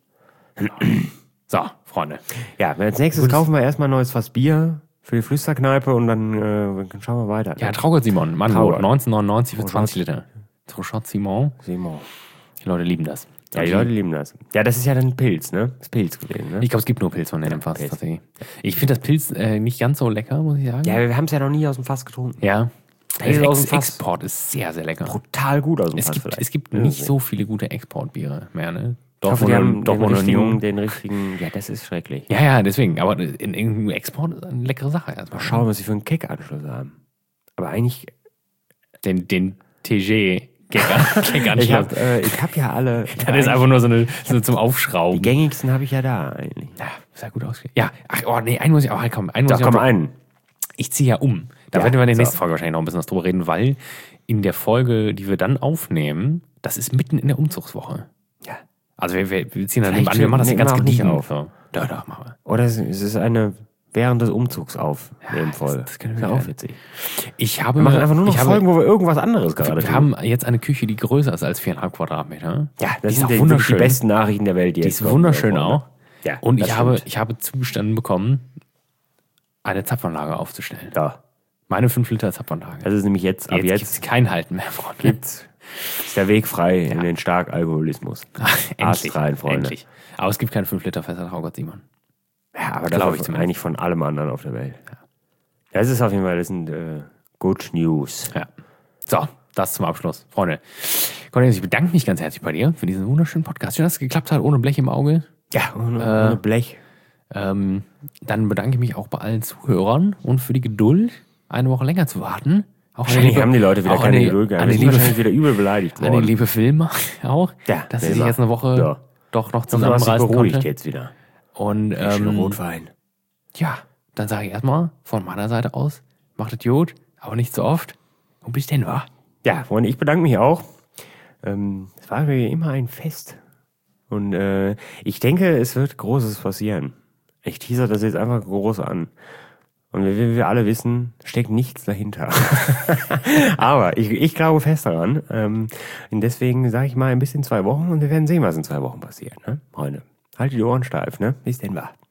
Speaker 1: So, Freunde.
Speaker 2: Ja, als nächstes kaufen wir erstmal ein neues Fass Bier für die Flüsterkneipe und dann schauen wir weiter.
Speaker 1: Ja, Traugott Simon, Mannbrot, 1999 für 20 Liter. Traugott Simon. Die Leute lieben das.
Speaker 2: Ja, die Leute lieben das. Ja, das ist ja dann Pilz, ne? Das ist Pilz gewesen, ne?
Speaker 1: Ich glaube, es gibt nur Pilz von dem Fass. Tatsächlich. Ich finde das Pilz nicht ganz so lecker, muss ich sagen.
Speaker 2: Ja, wir haben es ja noch nie aus dem Fass getrunken.
Speaker 1: Ja. Export ist sehr, sehr lecker.
Speaker 2: Brutal gut aus dem Fass
Speaker 1: Es gibt nicht so viele gute Exportbiere mehr, ne?
Speaker 2: Die haben den richtigen, ja, das ist schrecklich.
Speaker 1: Ja, deswegen. Aber in irgendeinem Export ist eine leckere Sache erstmal.
Speaker 2: Mal schauen, was sie für einen Keckanschluss haben. Aber eigentlich...
Speaker 1: Den TG...
Speaker 2: Ich hab ja alle.
Speaker 1: Das ist einfach nur so zum Aufschrauben.
Speaker 2: Die gängigsten habe ich ja da eigentlich.
Speaker 1: Ja, sehr gut ausgeht. Ja, einen muss ich auch kommen.
Speaker 2: Einen.
Speaker 1: Ich ziehe ja um. Da werden wir in der nächsten Folge wahrscheinlich noch ein bisschen was drüber reden, weil in der Folge, die wir dann aufnehmen, das ist mitten in der Umzugswoche.
Speaker 2: Ja.
Speaker 1: Also wir ziehen dann an, wir machen das hier ganz gediegen auf. So. Da machen wir.
Speaker 2: Oder es ist eine während des Umzugs aufnehmen voll.
Speaker 1: Das können wir
Speaker 2: auch witzig.
Speaker 1: Wir
Speaker 2: machen einfach nur noch Folgen, wo wir irgendwas anderes gerade
Speaker 1: Wir haben jetzt eine Küche, die größer ist als 4,5 Quadratmeter.
Speaker 2: Ja, das sind wunderschön. Die besten Nachrichten der Welt.
Speaker 1: Die ist wunderschön auch.
Speaker 2: Ja,
Speaker 1: und ich habe zugestanden bekommen, eine Zapfanlage aufzustellen.
Speaker 2: Ja.
Speaker 1: Meine 5 Liter Zapfanlage.
Speaker 2: Das ist nämlich jetzt
Speaker 1: gibt's kein Halten mehr, Freunde.
Speaker 2: Ist der Weg frei in den Starkalkoholismus.
Speaker 1: Endlich,
Speaker 2: rein, Freunde. Endlich.
Speaker 1: Aber es gibt keine 5 Liter Fässer Traugott Simon.
Speaker 2: Ja, aber glaube ich eigentlich von allem anderen auf der Welt. Ja. Das ist auf jeden Fall, das sind Good News.
Speaker 1: Ja. So, das zum Abschluss. Freunde, Cornelius, ich bedanke mich ganz herzlich bei dir für diesen wunderschönen Podcast. Schön, dass es geklappt hat, ohne Blech im Auge.
Speaker 2: Ja, ohne Blech.
Speaker 1: Dann bedanke ich mich auch bei allen Zuhörern und für die Geduld, eine Woche länger zu warten.
Speaker 2: Wahrscheinlich haben die Leute wieder keine Geduld gehabt. Die sind wahrscheinlich wieder übel beleidigt worden.
Speaker 1: An die liebe Filme auch,
Speaker 2: ja,
Speaker 1: dass sie sich jetzt eine Woche doch noch zusammenreißen
Speaker 2: beruhigt jetzt wieder.
Speaker 1: Und
Speaker 2: Rotwein.
Speaker 1: Ja, dann sage ich erstmal von meiner Seite aus, macht es gut, aber nicht so oft. Und bis denn, wa?
Speaker 2: Ja, Freunde, ich bedanke mich auch. Es war wie immer ein Fest. Und ich denke, es wird Großes passieren. Ich teaser das jetzt einfach groß an. Und wie wir alle wissen, steckt nichts dahinter. Aber ich glaube fest daran. Und deswegen sage ich mal ein bisschen 2 Wochen und wir werden sehen, was in 2 Wochen passiert. Ne? Freunde, haltet die Ohren steif. Ne? Bis denn, wa?